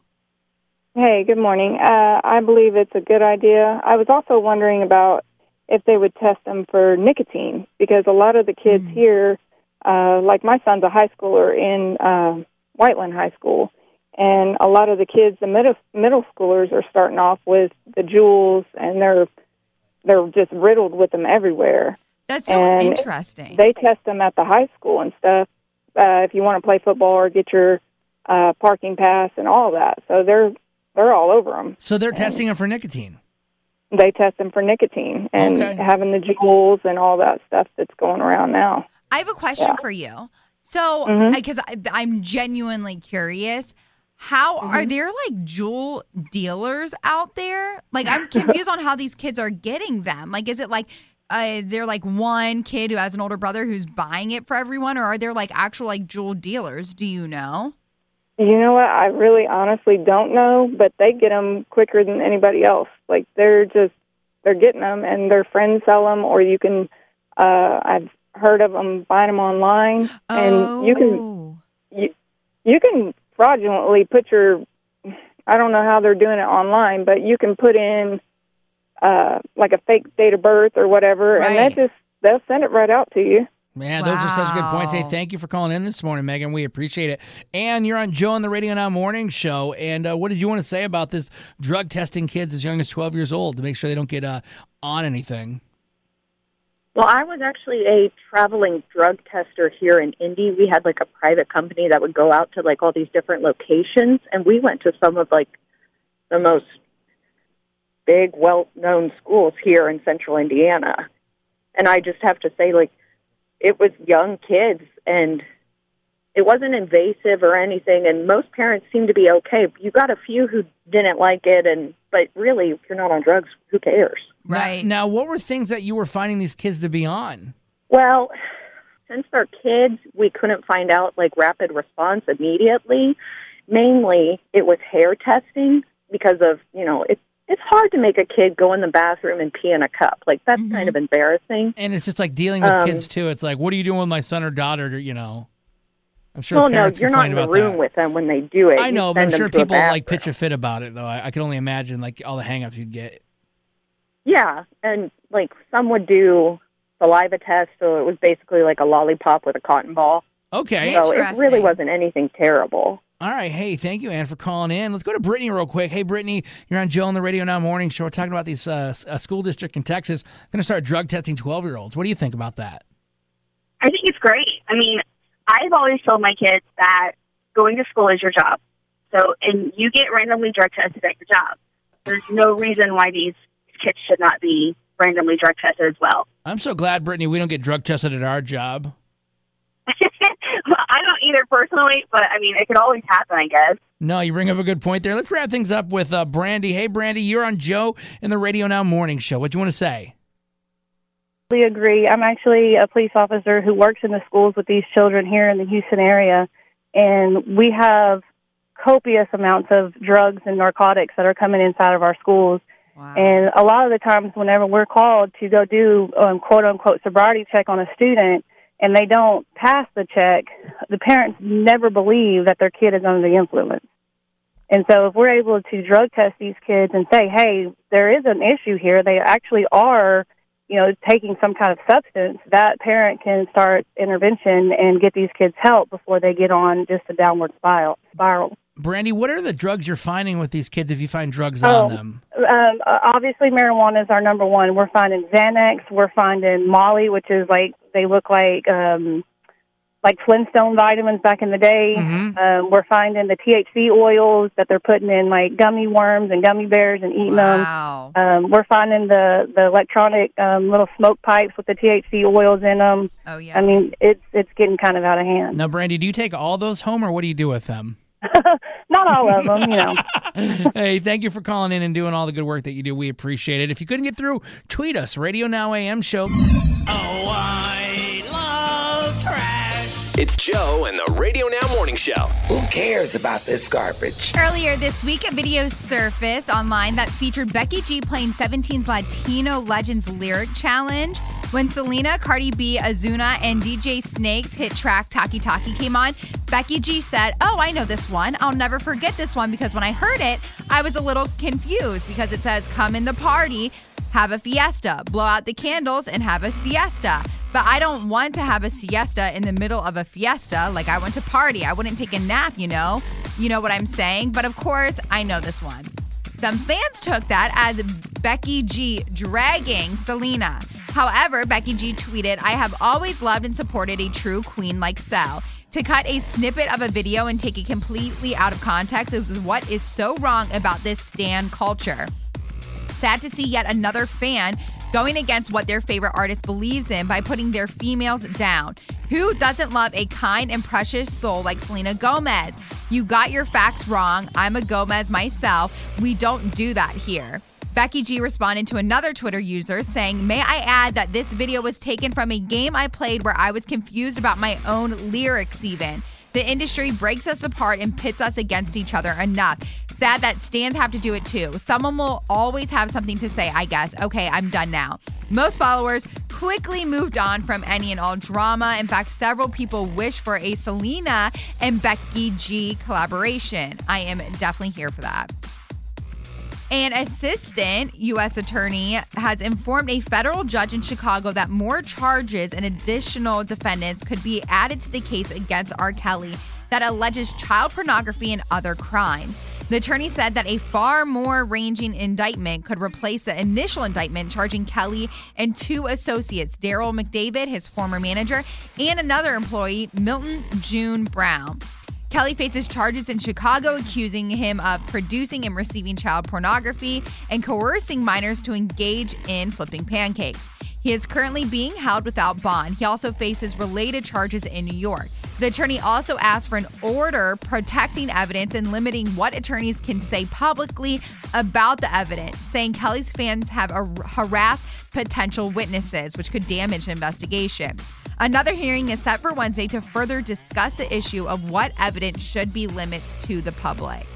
Hey, good morning. Uh, I believe it's a good idea. I was also wondering about if they would test them for nicotine, because a lot of the kids mm. here, uh, like my son's a high schooler in uh, Whiteland High School, and a lot of the kids, the middle middle schoolers, are starting off with the Juuls, and they're they're just riddled with them everywhere. That's so and interesting. They test them at the high school and stuff. Uh, if you want to play football or get your uh, parking pass and all that, so they're they're all over them. So they're testing them for nicotine. They test them for nicotine and Okay. having the Juuls and all that stuff that's going around now. I have a question Yeah. for you. So, Mhm. because I'm genuinely curious, how Mm-hmm. are there like jewel dealers out there? Like, I'm confused on how these kids are getting them. Like, is it like, uh, is there like one kid who has an older brother who's buying it for everyone, or are there like actual like jewel dealers? Do you know? You know what? I really honestly don't know, but they get them quicker than anybody else. Like, they're just, they're getting them, and their friends sell them, or you can, uh, I've heard of them buying them online, and you can, you, you can fraudulently put your, I don't know how they're doing it online, but you can put in, uh, like a fake date of birth or whatever, and that just, they'll send it right out to you. Man, those are such good points. Hey, thank you for calling in this morning, Megan. We appreciate it. And you're on Joe on the Radio Now Morning Show. And uh, what did you want to say about this drug testing kids as young as twelve years old to make sure they don't get uh, on anything? Well, I was actually a traveling drug tester here in Indy. We had like a private company that would go out to like all these different locations, and we went to some of like the most big, well-known schools here in central Indiana. And I just have to say, like, it was young kids, and it wasn't invasive or anything, and most parents seemed to be okay. You got a few who didn't like it, and but really, if you're not on drugs, who cares? Right. Now, now, what were things that you were finding these kids to be on? Well, since they're kids, we couldn't find out, like, rapid response immediately. Mainly, it was hair testing because of, you know, it's it's hard to make a kid go in the bathroom and pee in a cup. Like, that's Mm-hmm. kind of embarrassing. And it's just like dealing with Um, kids, too. It's like, what are you doing with my son or daughter, you know? I'm sure well, no, parents you're not complain in the about room that. with them when they do it. I know, You but I'm send sure them to a people like bathroom. pitch a fit about it, though. I, I can only imagine like all the hang-ups you'd get. Yeah, and, like, some would do saliva test, so it was basically like a lollipop with a cotton ball. Okay. So it really wasn't anything terrible. All right. Hey, thank you, Ann, for calling in. Let's go to Brittany real quick. Hey, Brittany, you're on Joe on the Radio Now Morning Show. We're talking about these uh, s- a school district in Texas going to start drug testing twelve-year-olds. What do you think about that? I think it's great. I mean, I've always told my kids that going to school is your job. So, and you get randomly drug tested at your job. There's no reason why these kids should not be randomly drug tested as well. I'm so glad, Brittany, we don't get drug tested at our job. I don't either personally, but I mean, it could always happen, I guess. No, you bring up a good point there. Let's wrap things up with uh, Brandy. Hey, Brandy, you're on Joe in the Radio Now Morning Show. What do you want to say? I agree. I'm actually a police officer who works in the schools with these children here in the Houston area, and we have copious amounts of drugs and narcotics that are coming inside of our schools. And a lot of the times whenever we're called to go do um, quote-unquote sobriety check on a student and they don't pass the check, the parents never believe that their kid is under the influence. And so if we're able to drug test these kids and say, hey, there is an issue here, they actually are, you know, taking some kind of substance, that parent can start intervention and get these kids help before they get on just a downward spiral. spiral. Brandy, what are the drugs you're finding with these kids if you find drugs Oh, on them? Um, uh, obviously, marijuana is our number one. We're finding Xanax. We're finding Molly, which is like, they look like um, like Flintstone vitamins back in the day. Mm-hmm. Um, we're finding the T H C oils that they're putting in like gummy worms and gummy bears and eating Wow. them. Um, we're finding the, the electronic um, little smoke pipes with the T H C oils in them. Oh, yeah. I mean, it's it's getting kind of out of hand. Now, Brandy, do you take all those home or what do you do with them? Not all of them, you know. Hey, thank you for calling in and doing all the good work that you do. We appreciate it. If you couldn't get through, tweet us, Radio Now A M Show. Oh, I love trash. It's Joe and the Radio Now Morning Show. Who cares about this garbage? Earlier this week, a video surfaced online that featured Becky G playing seventeen's Latino Legends Lyric Challenge. When Selena, Cardi B, Azuna, and D J Snake's hit track Taki Taki came on, Becky G said, "Oh, I know this one. I'll never forget this one because when I heard it, I was a little confused because it says, come in the party, have a fiesta, blow out the candles, and have a siesta. But I don't want to have a siesta in the middle of a fiesta. Like I want to party. I wouldn't take a nap, you know? You know what I'm saying? But of course, I know this one." Some fans took that as Becky G dragging Selena. However, Becky G tweeted, "I have always loved and supported a true queen like Sel. To cut a snippet of a video and take it completely out of context is what is so wrong about this stan culture. Sad to see yet another fan going against what their favorite artist believes in by putting their females down. Who doesn't love a kind and precious soul like Selena Gomez? You got your facts wrong. I'm a Gomez myself. We don't do that here." Becky G responded to another Twitter user saying, "May I add that this video was taken from a game I played where I was confused about my own lyrics even. The industry breaks us apart and pits us against each other enough. Sad that stans have to do it too. Someone will always have something to say, I guess. Okay, I'm done now." Most followers quickly moved on from any and all drama. In fact, several people wish for a Selena and Becky G collaboration. I am definitely here for that. An assistant U S attorney has informed a federal judge in Chicago that more charges and additional defendants could be added to the case against R. Kelly that alleges child pornography and other crimes. The attorney said that a far more ranging indictment could replace the initial indictment charging Kelly and two associates, Daryl McDavid, his former manager, and another employee, Milton June Brown. Kelly faces charges in Chicago accusing him of producing and receiving child pornography and coercing minors to engage in flipping pancakes. He is currently being held without bond. He also faces related charges in New York. The attorney also asked for an order protecting evidence and limiting what attorneys can say publicly about the evidence, saying Kelly's fans have harassed potential witnesses, which could damage the investigation. Another hearing is set for Wednesday to further discuss the issue of what evidence should be limits to the public.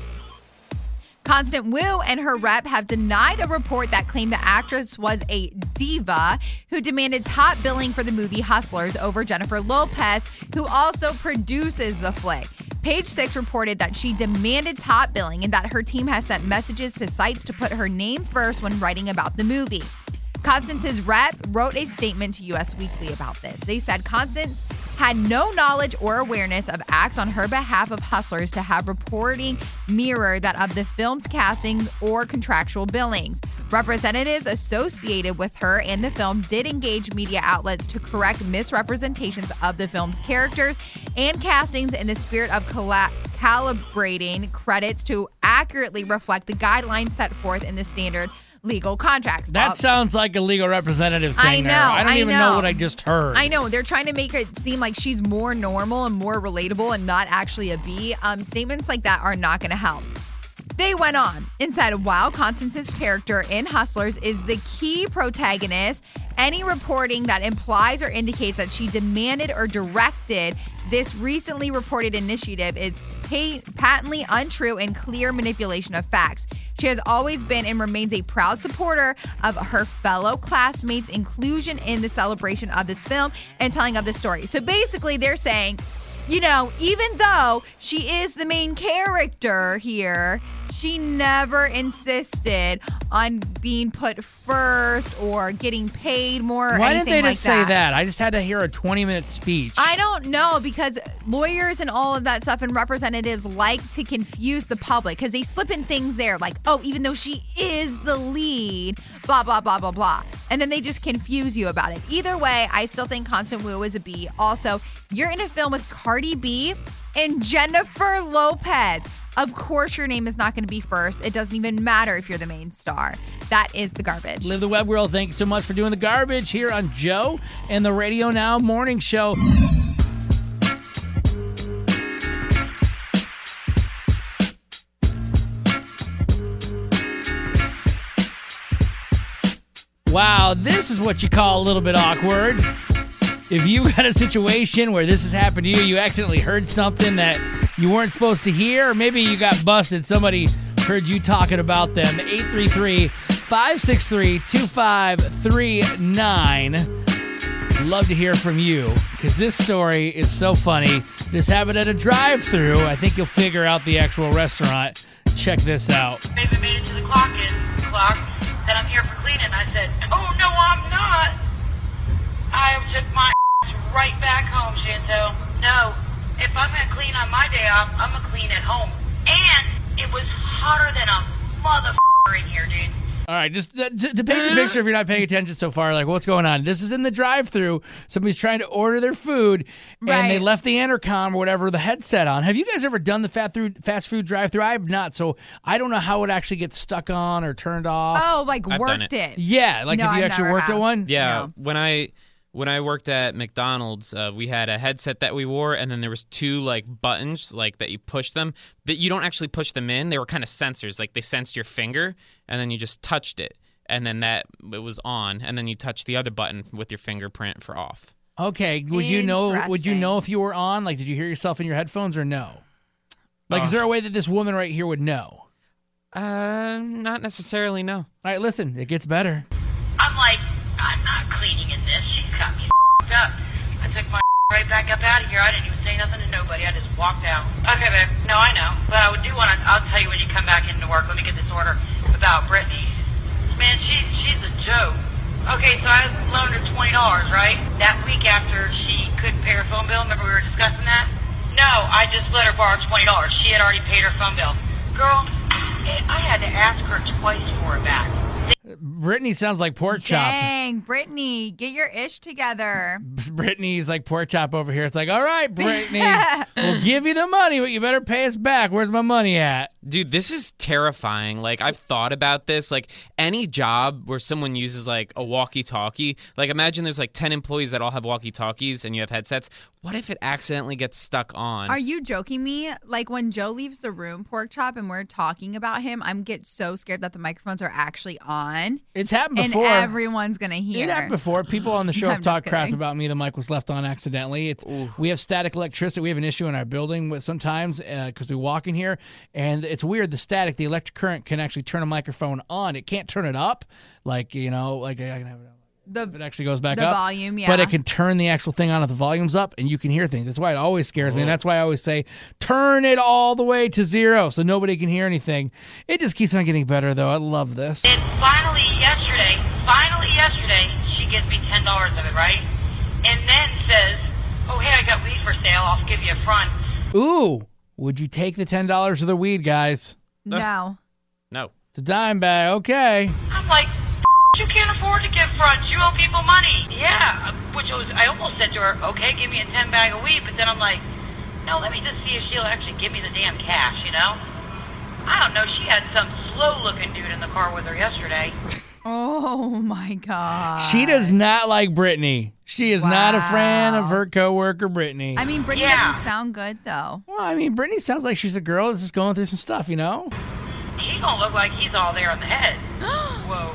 Constant Wu and her rep have denied a report that claimed the actress was a diva who demanded top billing for the movie Hustlers over Jennifer Lopez, who also produces the flick. Page Six reported that she demanded top billing and that her team has sent messages to sites to put her name first when writing about the movie. Constance's rep wrote a statement to U S Weekly about this. They said Constance had no knowledge or awareness of acts on her behalf of Hustlers to have reporting mirror that of the film's casting or contractual billings. Representatives associated with her and the film did engage media outlets to correct misrepresentations of the film's characters and castings in the spirit of colla- calibrating credits to accurately reflect the guidelines set forth in the standard legal contracts. That Well, sounds like a legal representative thing. I know. there. I don't I even know. know what I just heard. I know. They're trying to make it seem like she's more normal and more relatable and not actually a bee. Um, statements like that are not going to help. They went on and said, while Constance's character in Hustlers is the key protagonist, any reporting that implies or indicates that she demanded or directed this recently reported initiative is pa- patently untrue and clear manipulation of facts. She has always been and remains a proud supporter of her fellow classmates' inclusion in the celebration of this film and telling of the story. So basically, they're saying, you know, even though she is the main character here, she never insisted on being put first or getting paid more or Why anything didn't they like just say that? I just had to hear a twenty-minute speech. I don't know, because lawyers and all of that stuff and representatives like to confuse the public because they slip in things there like, oh, even though she is the lead, blah, blah, blah, blah, blah. And then they just confuse you about it. Either way, I still think Constant Wu is a B. Also, you're in a film with Cardi B and Jennifer Lopez. Of course, your name is not going to be first. It doesn't even matter if you're the main star. That is the garbage. Live the web world. Thank you so much for doing the garbage here on Joe and the Radio Now Morning Show. Wow, this is what you call a little bit awkward. If you got a situation where this has happened to you, you accidentally heard something that you weren't supposed to hear, or maybe you got busted, somebody heard you talking about them. eight three three, five six three, two five three nine. Love to hear from you, because this story is so funny. This happened at a drive-thru. I think you'll figure out the actual restaurant. Check this out. Maybe made it to the clock in clock. Then I'm here for cleaning. I said, oh, no, I'm not. I took my right back home, Chantel. No, if I'm going to clean on my day off, I'm going to clean at home. And it was hotter than a motherfucker in here, dude. All right, just to, to paint the picture, if you're not paying attention so far, like what's going on? This is in the drive-thru. Somebody's trying to order their food, Right. and they left the intercom or whatever, the headset on. Have you guys ever done the fast food fast food drive-thru? I have not, so I don't know how it actually gets stuck on or turned off. Oh, like I've done worked it. it. Yeah, like No, have you I've actually never worked have. at one? Yeah, No. when I when I worked at McDonald's, uh, we had a headset that we wore, and then there was two like buttons like that you push them. That you don't actually push them in. They were kind of sensors, like they sensed your finger, and then you just touched it, and then that it was on, and then you touch the other button with your fingerprint for off. Okay, would you know? Would you Interesting. know if you were on? Like, did you hear yourself in your headphones or no? Like, is Uh, there a way that this woman right here would know? Uh, not necessarily. No. All right, listen, it gets better. I'm like, I'm not cleaning in this. She's got me f***ed up. I took my right back up out of here. I didn't even say nothing to nobody. I just walked out. Okay, babe. No, I know. But I would do want to, I'll tell you when you come back into work. Let me get this order about Brittany. Man, she, she's a joke. Okay, so I loaned her twenty dollars, right? That week after she couldn't pay her phone bill. Remember we were discussing that? No, I just let her borrow twenty dollars. She had already paid her phone bill. Girl, I had to ask her twice for it back. Brittany sounds like pork chop. Dang, Brittany, get your ish together. Brittany's like pork chop over here. It's like, all right, Brittany, we'll give you the money, but you better pay us back. Where's my money at? Dude, this is terrifying. Like, I've thought about this. Like, any job where someone uses, like, a walkie-talkie. Like, imagine there's, like, ten employees that all have walkie-talkies and you have headsets. What if it accidentally gets stuck on? Are you joking me? Like when Joe leaves the room, pork chop, and we're talking about him, I'm get so scared that the microphones are actually on. It's happened and before. everyone's gonna hear. It happened before. People on the show I'm have just talked crap kidding. about me. The mic was left on accidentally. It's we have static electricity. We have an issue in our building with sometimes because we walk in here, and it's weird. The static, the electric current can actually turn a microphone on. It can't turn it up, like you know, like I can have it. The, it actually goes back the up. volume, yeah. But it can turn the actual thing on if the volume's up, and you can hear things. That's why it always scares me, and that's why I always say, turn it all the way to zero so nobody can hear anything. It just keeps on getting better, though. I love this. And finally yesterday, finally yesterday, she gives me ten dollars of it, right? And then says, oh, hey, I got weed for sale. I'll give you a front. Ooh, would you take the ten dollars of the weed, guys? No. No. It's a dime bag. Okay. I'm like, you can't afford to give fronts. You owe people money. Yeah, which was, I almost said to her, okay, give me a ten bag of weed. But then I'm like, no, let me just see if she'll actually give me the damn cash, you know? I don't know. She had some slow-looking dude in the car with her yesterday. Oh my god. She does not like Brittany. She is not a fan Wow. of her coworker, Brittany. I mean, Brittany Yeah. doesn't sound good though. well, I mean, Brittany sounds like she's a girl that's just going through some stuff, you know? He don't look like he's all there on the head. Whoa.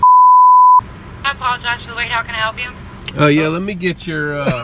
I apologize for the wait. How can I help you? Oh, yeah, let me get your... Uh,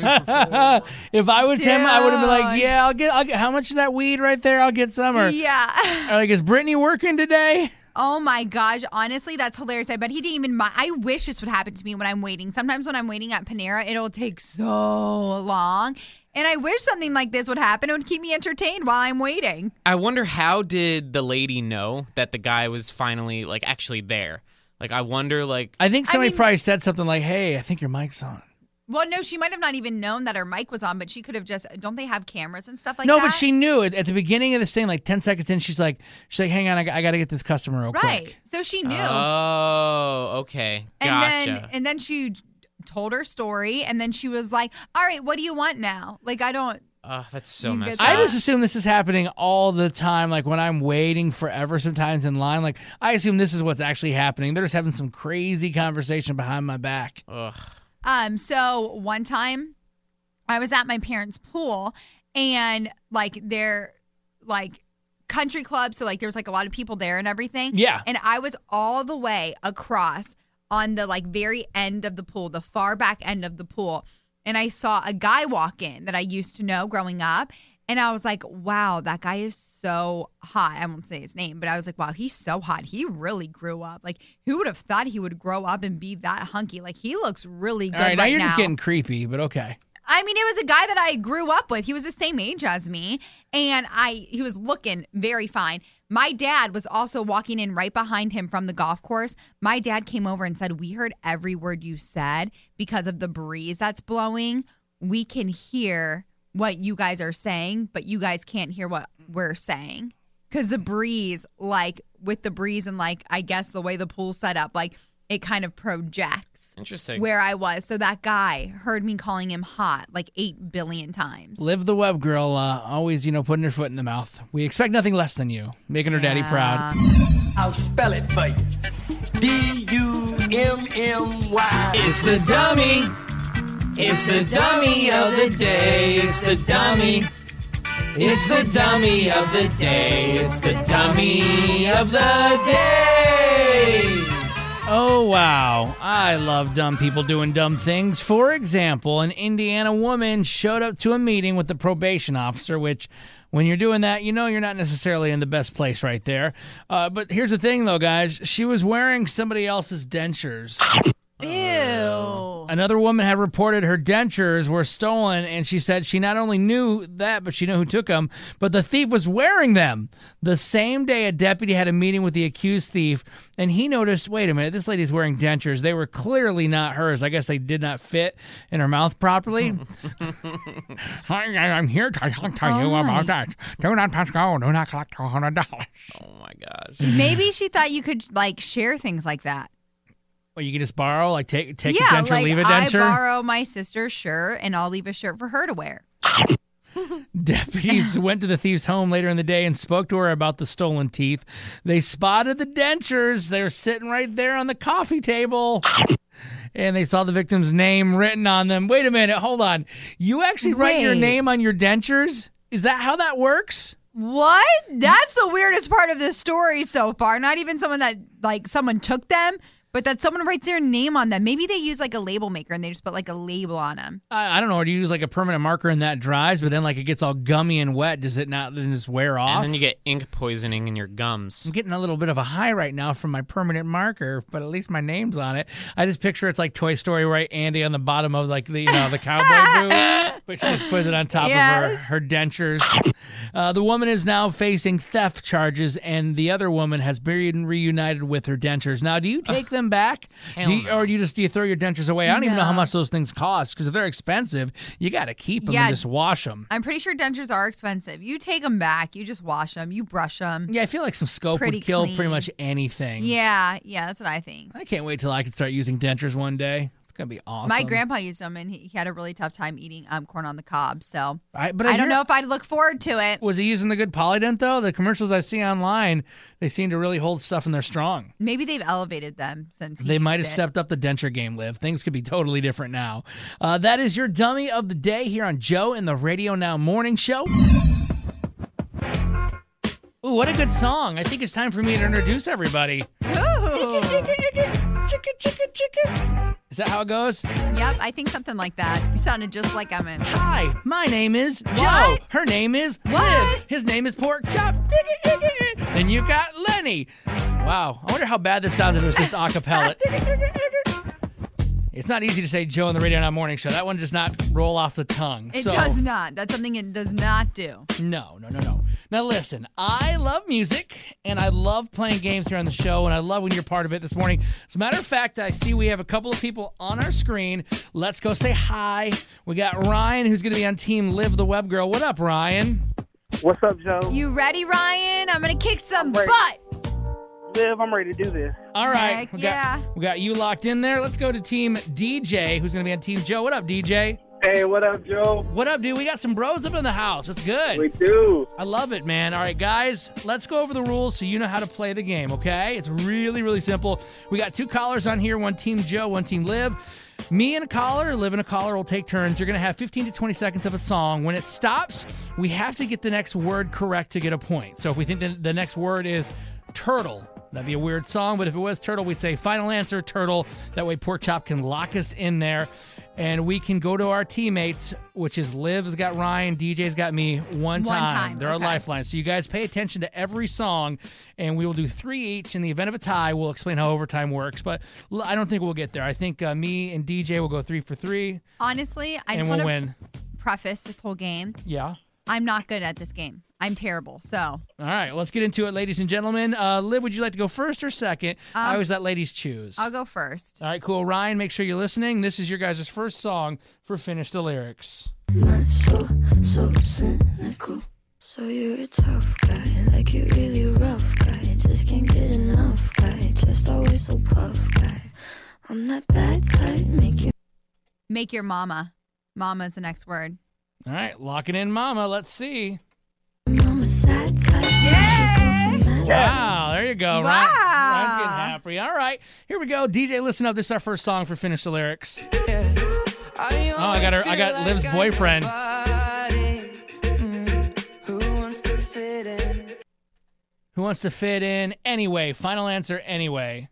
If I was him, I would have been like, Dude. yeah, I'll get, I'll get, how much is that weed right there? I'll get some. Or, Yeah. or like, is Brittany working today? Oh my gosh, honestly, that's hilarious. I bet he didn't even mind. I wish this would happen to me when I'm waiting. Sometimes when I'm waiting at Panera, it'll take so long. And I wish something like this would happen. It would keep me entertained while I'm waiting. I wonder how did the lady know that the guy was finally, like, actually there? Like, I wonder, like... I think somebody mean- probably said something like, hey, I think your mic's on. Well, no, she might have not even known that her mic was on, but she could have just, don't they have cameras and stuff like no, that? but she knew it at the beginning of this thing, like ten seconds in, she's like, she's like, hang on, I, got- I got to get this customer real Right. quick. So she knew. Oh, okay. and Gotcha. then and then she told her story, and then she was like, all right, what do you want now? Like, I don't. Oh, that's so You messed get up. I just assume this is happening all the time. Like when I'm waiting forever sometimes in line, like I assume this is what's actually happening. They're just having some crazy conversation behind my back. Ugh. Um, so one time I was at my parents' pool and like they're like country club, so like there was like a lot of people there and everything. Yeah. And I was all the way across on the like very end of the pool, the far back end of the pool. And I saw a guy walk in that I used to know growing up. And I was like, wow, that guy is so hot. I won't say his name, but I was like, wow, he's so hot. He really grew up. Like, who would have thought he would grow up and be that hunky? Like, he looks really good All right, now right you're now. just getting creepy, but okay. I mean, it was a guy that I grew up with. He was the same age as me, and I he was looking very fine. My dad was also walking in right behind him from the golf course. My dad came over and said, we heard every word you said because of the breeze that's blowing. We can hear what you guys are saying, but you guys can't hear what we're saying. Because the breeze, like, with the breeze and, like, I guess the way the pool's set up, like, it kind of projects Interesting. where I was. So that guy heard me calling him hot like eight billion times. Live the web girl, uh, always, you know, putting her foot in the mouth. We expect nothing less than you, making her daddy proud. I'll spell it for you. D U M M Y. It's the dummy. It's the dummy of the day. It's the dummy. It's the dummy of the day. It's the dummy of the day. Oh, wow. I love dumb people doing dumb things. For example, an Indiana woman showed up to a meeting with the probation officer, which, when you're doing that, you know you're not necessarily in the best place right there. Uh, but here's the thing, though, guys. She was wearing somebody else's dentures. Ew. Another woman had reported her dentures were stolen, and she said she not only knew that, but she knew who took them, but the thief was wearing them. The same day, a deputy had a meeting with the accused thief, and he noticed, wait a minute, this lady's wearing dentures. They were clearly not hers. I guess they did not fit in her mouth properly. Hi, I'm here to talk to you Oh, about my. that. Do not pass go. Do not collect one hundred dollars. Oh, my gosh. Maybe she thought you could, like, share things like that. Well, you can just borrow, like take take yeah, a denture, like leave a I denture. borrow my sister's shirt, and I'll leave a shirt for her to wear. Deputies went to the thief's home later in the day and spoke to her about the stolen teeth. They spotted the dentures. They were sitting right there on the coffee table. And they saw the victim's name written on them. Wait a minute. Hold on. You actually write your Wait. name on your dentures? Is that how that works? What? That's the weirdest part of this story so far. Not even someone that, like, someone took them, but that someone writes their name on them. Maybe they use, like, a label maker and they just put, like, a label on them. I, I don't know. Or do you use like a permanent marker and that dries, but then like it gets all gummy and wet? Does it not then just wear off? And then you get ink poisoning in your gums. I'm getting a little bit of a high right now from my permanent marker, but at least my name's on it. I just picture it's like Toy Story, right? Andy on the bottom of like the you know the cowboy boot, but she just puts it on top Yes. of her her dentures. Uh, the woman is now facing theft charges, and the other woman has been reunited with her dentures. Now, do you take them back, do you, or do you just do you throw your dentures away? I don't even know how No. much those things cost because if they're expensive, you got to keep them Yeah. and just wash them. I'm pretty sure dentures are expensive. You take them back. You just wash them. You brush them. Yeah, I feel like some scope Pretty would kill clean. pretty much anything. Yeah, yeah, that's what I think. I can't wait till I can start using dentures one day. It's gonna be awesome. My grandpa used them, and he, he had a really tough time eating um, corn on the cob. So I, but I, I, don't hear- know if I'd look forward to it. Was he using the good Polydent though? The commercials I see online, they seem to really hold stuff and they're strong. Maybe they've elevated them since he They might have used it. stepped up the denture game, Liv. Things could be totally different now. Uh, that is your dummy of the day here on Joe in the Radio Now Morning Show. Ooh, what a good song. I think it's time for me to introduce everybody. Ooh. Chicken, chicken, chicken. Is that how it goes? Yep, I think something like that. You sounded just like I'm in. Hi, my name is Joe. What? Her name is What? Liv. His name is Pork Chop. Then you got Lenny. Wow, I wonder how bad this sounds if it was just a cappella. It's not easy to say Joe on the Radio Now Morning Show. That one does not roll off the tongue. It so, does not. That's something it does not do. No, no, no, no. Now listen, I love music, and I love playing games here on the show, and I love when you're part of it this morning. As a matter of fact, I see we have a couple of people on our screen. Let's go say hi. We got Ryan, who's going to be on Team Live the Web Girl. What up, Ryan? What's up, Joe? You ready, Ryan? I'm gonna kick some ready. butt. Liv, I'm ready to do this. All right. Heck we yeah. got we got you locked in there. Let's go to Team D J, who's going to be on Team Joe. What up, D J? Hey, what up, Joe? What up, dude? We got some bros up in the house. It's good. We do. I love it, man. All right, guys, let's go over the rules so you know how to play the game, okay? It's really, really simple. We got two callers on here, one Team Joe, one Team Liv. Me and a caller, Liv and a caller will take turns. You're going to have fifteen to twenty seconds of a song. When it stops, we have to get the next word correct to get a point. So if we think the, the next word is turtle, That'd be a weird song, but if it was Turtle, we'd say final answer, Turtle. That way Pork Chop can lock us in there. And we can go to our teammates, which is Liv's got Ryan, D J's got me one, One time. time, They're okay. our lifelines. So you guys pay attention to every song, and we will do three each. In the event of a tie, we'll explain how overtime works. But l- I don't think we'll get there. I think uh, me and D J will go three for three. Honestly, I And just we'll want to win. preface this whole game. Yeah. I'm not good at this game. I'm terrible. So All right, let's get into it, ladies and gentlemen. Uh, Liv, would you like to go first or second? I Um, always let ladies choose. I'll go first. All right, cool. Ryan, make sure you're listening. This is your guys' first song for Finish the Lyrics. So, so cynical. So you're a tough guy, like you really rough guy. Just can't get enough guy, just always so puff guy. I'm that bad type, make you. Make your mama. Mama is the next word. All right, locking in Mama. Let's see. I'm a sad type. Yeah! Wow, there you go. Wow. Ryan, Ryan's getting happy. All right, here we go. D J, listen up. This is our first song for Finish the Lyrics. Oh, I got her. I got Liv's boyfriend. Who wants to fit in anyway? Final answer anyway.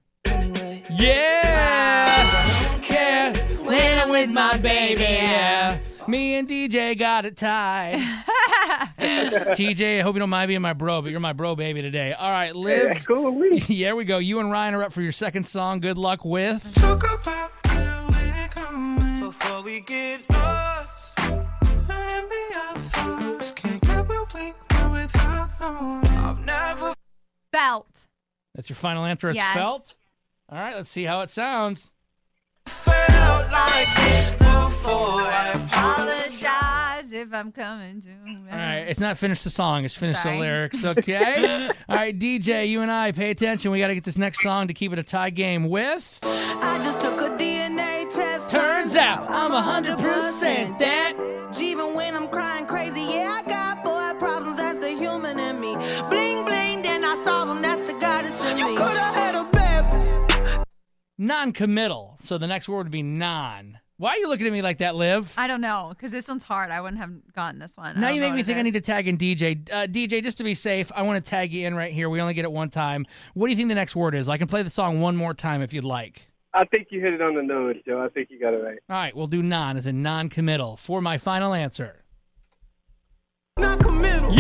Yeah! Don't care when I'm with my baby. Yeah. Me and D J got it tied. T J, I hope you don't mind being my bro, but you're my bro baby today. All right, Liv. Hey, cool with me. Here we go. You and Ryan are up for your second song. Good luck with. Talk about where we're going before we get lost. Maybe our thoughts can't get where we are without knowing. I've never Felt. That's your final answer. It's Yes. Felt. All right, let's see how it sounds. felt like this before. I Apologize if I'm coming to. All right, it's not finish the song. It's finish Sorry. the lyrics, okay? All right, D J, you and I, pay attention. We got to get this next song to keep it a tie game with. I just took a D N A test. Turns out I'm one hundred percent that. Even when I'm crying crazy, yeah, I got boy problems. That's the human in me. Bling, bling, then I solve them. That's the goddess in me. You could have had a baby. Non-committal. So the next word would be non. Why are you looking at me like that, Liv? I don't know, because this one's hard. I wouldn't have gotten this one. I Now don't you know make me what think it I is. need to tag in D J. Uh, D J, just to be safe, I want to tag you in right here. We only get it one time. What do you think the next word is? I can play the song one more time if you'd like. I think you hit it on the nose, Joe. I think you got it right. All right, we'll do non as in non-committal for my final answer. Not committal.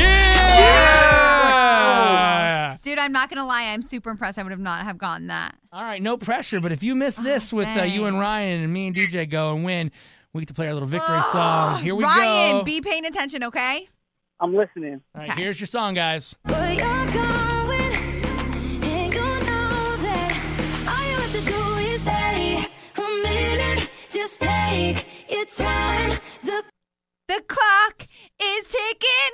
Yeah! Dude, I'm not going to lie. I'm super impressed. I would have not have gotten that. All right, no pressure, but if you miss this with uh, you and Ryan and me and D J go and win, we get to play our little victory song. Here we Ryan, go. be paying attention, okay? I'm listening. All right, here's your song, guys. Where you're going, ain't gonna know that. All you have to do is stay a minute. Just take your time. The The clock is ticking.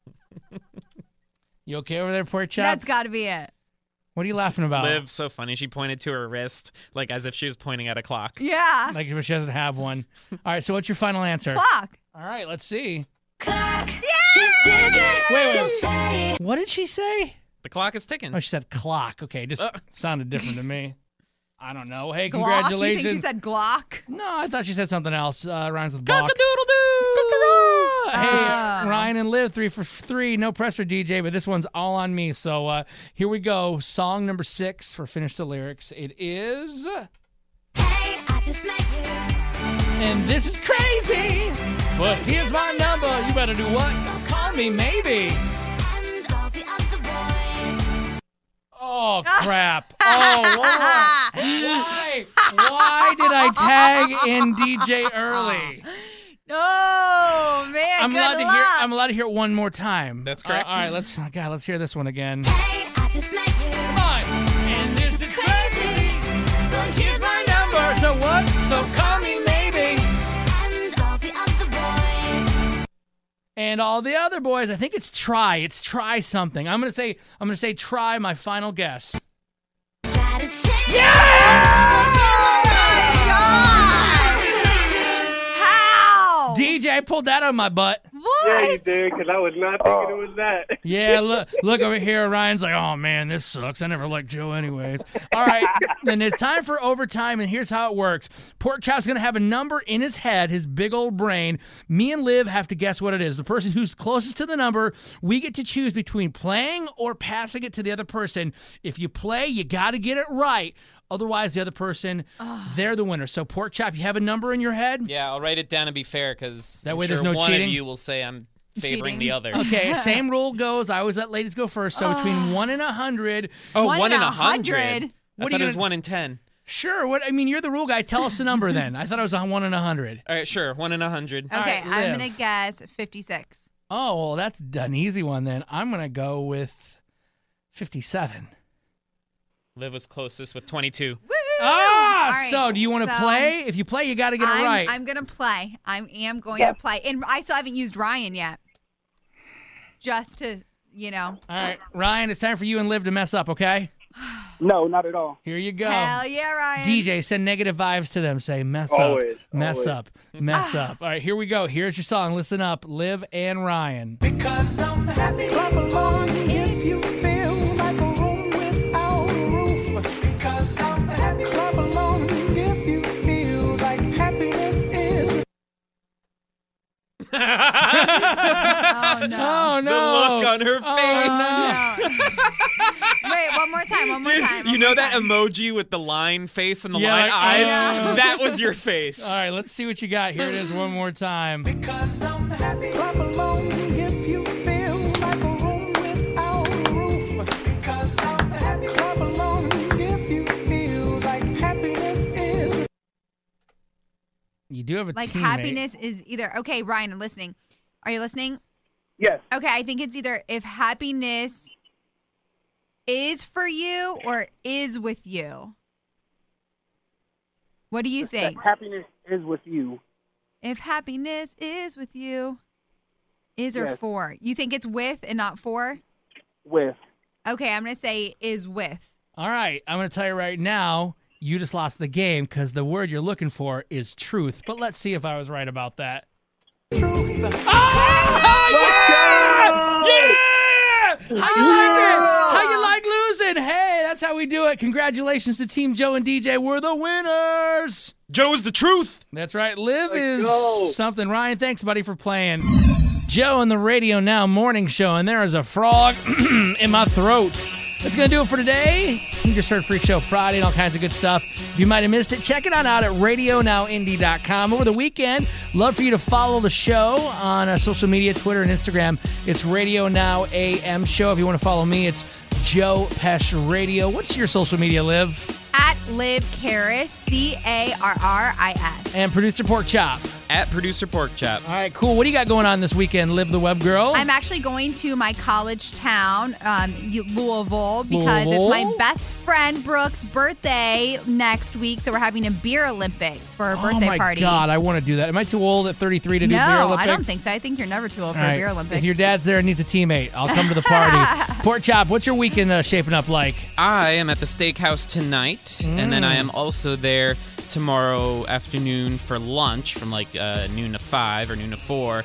You okay over there, Pork Chop? That's got to be it. What are you laughing about? Liv, so funny. She pointed to her wrist, like as if she was pointing at a clock. Yeah. Like if she doesn't have one. All right, so what's your final answer? Clock. All right, let's see. clock is ticking. Wait, So wait. stay. What did she say? The clock is ticking. Oh, she said clock. Okay, just Uh. sounded different to me. I don't know. Hey, Glock? congratulations. You think she said Glock? No, I thought she said something else. Uh, rhymes with Bach. Cock-a-doodle-doo. Hey, Oh. Ryan and Liv, three for three. No pressure, D J, but this one's all on me. So uh, here we go. Song number six for Finish the Lyrics. It is... Hey, I just met you. And this is crazy, but here's my number. You better do what? Call me maybe. And all the other boys. Oh, crap. Oh, why? Why? Why did I tag in D J early? Oh, man. I'm good allowed to luck. hear. I'm allowed to hear it one more time. That's Uh, correct. all right, let's. God, let's hear this one again. Hey, I just met you. Come on. And this is crazy, but here's my number. So what? So call me maybe. And all the other boys. And all the other boys. I think it's try. It's try something. I'm gonna say. I'm gonna say try. My final guess. Try to change. How? D J, I pulled that out of my butt. What? Yeah, you did, because I was not thinking it was that. Yeah, look, look over here. Ryan's like, oh, man, this sucks. I never liked Joe anyways. All right, then it's time for overtime, and here's how it works. Pork Chop's going to have a number in his head, his big old brain. Me and Liv have to guess what it is. The person who's closest to the number, we get to choose between playing or passing it to the other person. If you play, you got to get it right. Otherwise, the other person, oh. they're the winner. So, Pork Chop, you have a number in your head? Yeah, I'll write it down to be fair, because that I'm way sure there's no one cheating. of you will say I'm favoring Cheating. the other. Okay, same rule goes. I always let ladies go first. So, between one and a hundred. Oh, One one in in a a hundred. hundred? I What thought are you it was gonna- one in ten. Sure. What I mean, you're the rule guy. Tell us the number then. I thought it was on one in a hundred. All right, sure, one in a hundred. Okay, All right, I'm Liv. going to guess fifty-six. Oh, well, that's an easy one then. I'm going to go with fifty-seven. Liv was closest with twenty-two. Ah, All right, so do you want to so play? If you play, you got to get it I'm, right. I'm going to play. I am going Yeah. to play. And I still haven't used Ryan yet. Just to, you know. All right, Ryan, it's time for you and Liv to mess up, okay? No, not at all. Here you go. Hell yeah, Ryan. D J, send negative vibes to them. Say, mess Always, up, mess always. up, mess up. All right, here we go. Here's your song. Listen up, Liv and Ryan. Because I'm happy. Clap along if you feel like a room without a roof. Because I'm happy. Clap along if you feel like happiness is. Oh, no. Oh, no. The look on her Oh, face. No. Wait, one more time. One more Dude, time. you one know more that time. emoji with the line face and the Yeah, line like, eyes? yeah. That was your face. All right, let's see what you got. Here it is one more time. Because I'm happy. Clap along if you feel like a room without a roof. Because I'm happy. Clap along if you feel like happiness is. You do have a Like teammate. happiness is either. Okay, Ryan, I'm listening. Are you listening? Yes. Okay, I think it's either if happiness is for you or is with you. What do you think? Happiness is with you. If happiness is with you, is or Yes. for? You think it's with and not for? With. Okay, I'm going to say is with. All right, I'm going to tell you right now, you just lost the game because the word you're looking for is truth. But let's see if I was right about that. Truth. Oh, yeah! Yeah! How you like it? How you like losing? Hey, that's how we do it. Congratulations to Team Joe and D J. We're the winners. Joe is the truth. That's right. Liv is go. something. Ryan, thanks, buddy, for playing. Joe and the Radio Now morning show, and there is a frog in my throat. That's going to do it for today. You just heard Freak Show Friday and all kinds of good stuff. If you might have missed it, check it on out at radio now indy dot com. Over the weekend, love for you to follow the show on uh, social media, Twitter and Instagram. It's Radio Now A M Show. If you want to follow me, it's Joe Pesh Radio. What's your social media, Liv? At Liv Karras, C A R R I S. And Producer Pork Chop. At Producer Pork Chop. All right, cool. What do you got going on this weekend, Liv the Web Girl? I'm actually going to my college town, um, Louisville, because it's my Louisville? best friend Brooke's birthday next week. So we're having a beer Olympics for her birthday oh my party. God, I want to do that. Am I too old at thirty-three to do no, beer Olympics? I don't think so. I think you're never too old for All a right. beer Olympics. If your dad's there and needs a teammate, I'll come to the party. Pork Chop, what's your weekend uh, shaping up like? I am at the steakhouse tonight, and then I am also there tomorrow afternoon for lunch from like uh, noon to five or noon to four.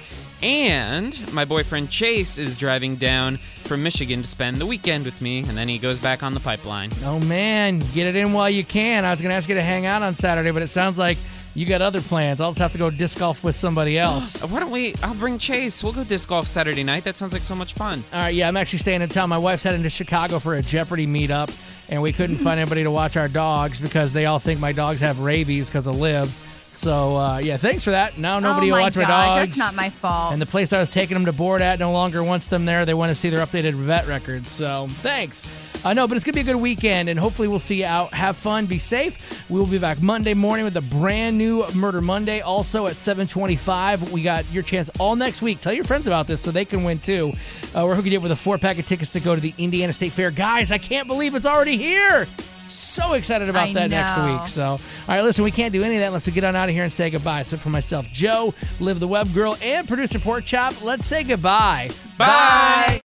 And my boyfriend Chase is driving down from Michigan to spend the weekend with me, and then he goes back on the pipeline. Oh, man, get it in while you can. I was going to ask you to hang out on Saturday, but it sounds like you got other plans. I'll just have to go disc golf with somebody else. Why don't we? I'll bring Chase. We'll go disc golf Saturday night. That sounds like so much fun. All right, yeah, I'm actually staying in town. My wife's heading to Chicago for a Jeopardy meetup, and we couldn't find anybody to watch our dogs because they all think my dogs have rabies because of Liv. So, uh, yeah, thanks for that. Now nobody oh will my watch my gosh, dogs. that's not my fault. And the place I was taking them to board at no longer wants them there. They want to see their updated vet records. So, thanks. I know, but it's going to be a good weekend, and hopefully we'll see you out. Have fun. Be safe. We will be back Monday morning with a brand new Murder Monday. Also at seven twenty-five, we got your chance all next week. Tell your friends about this so they can win, too. Uh, we're hooking you up with a four-pack of tickets to go to the Indiana State Fair. Guys, I can't believe it's already here. So excited about I that next know. week. So, all right, listen, we can't do any of that unless we get on out of here and say goodbye. So, for myself, Joe, Liv the Web Girl, and Producer Pork Chop, let's say goodbye. Bye.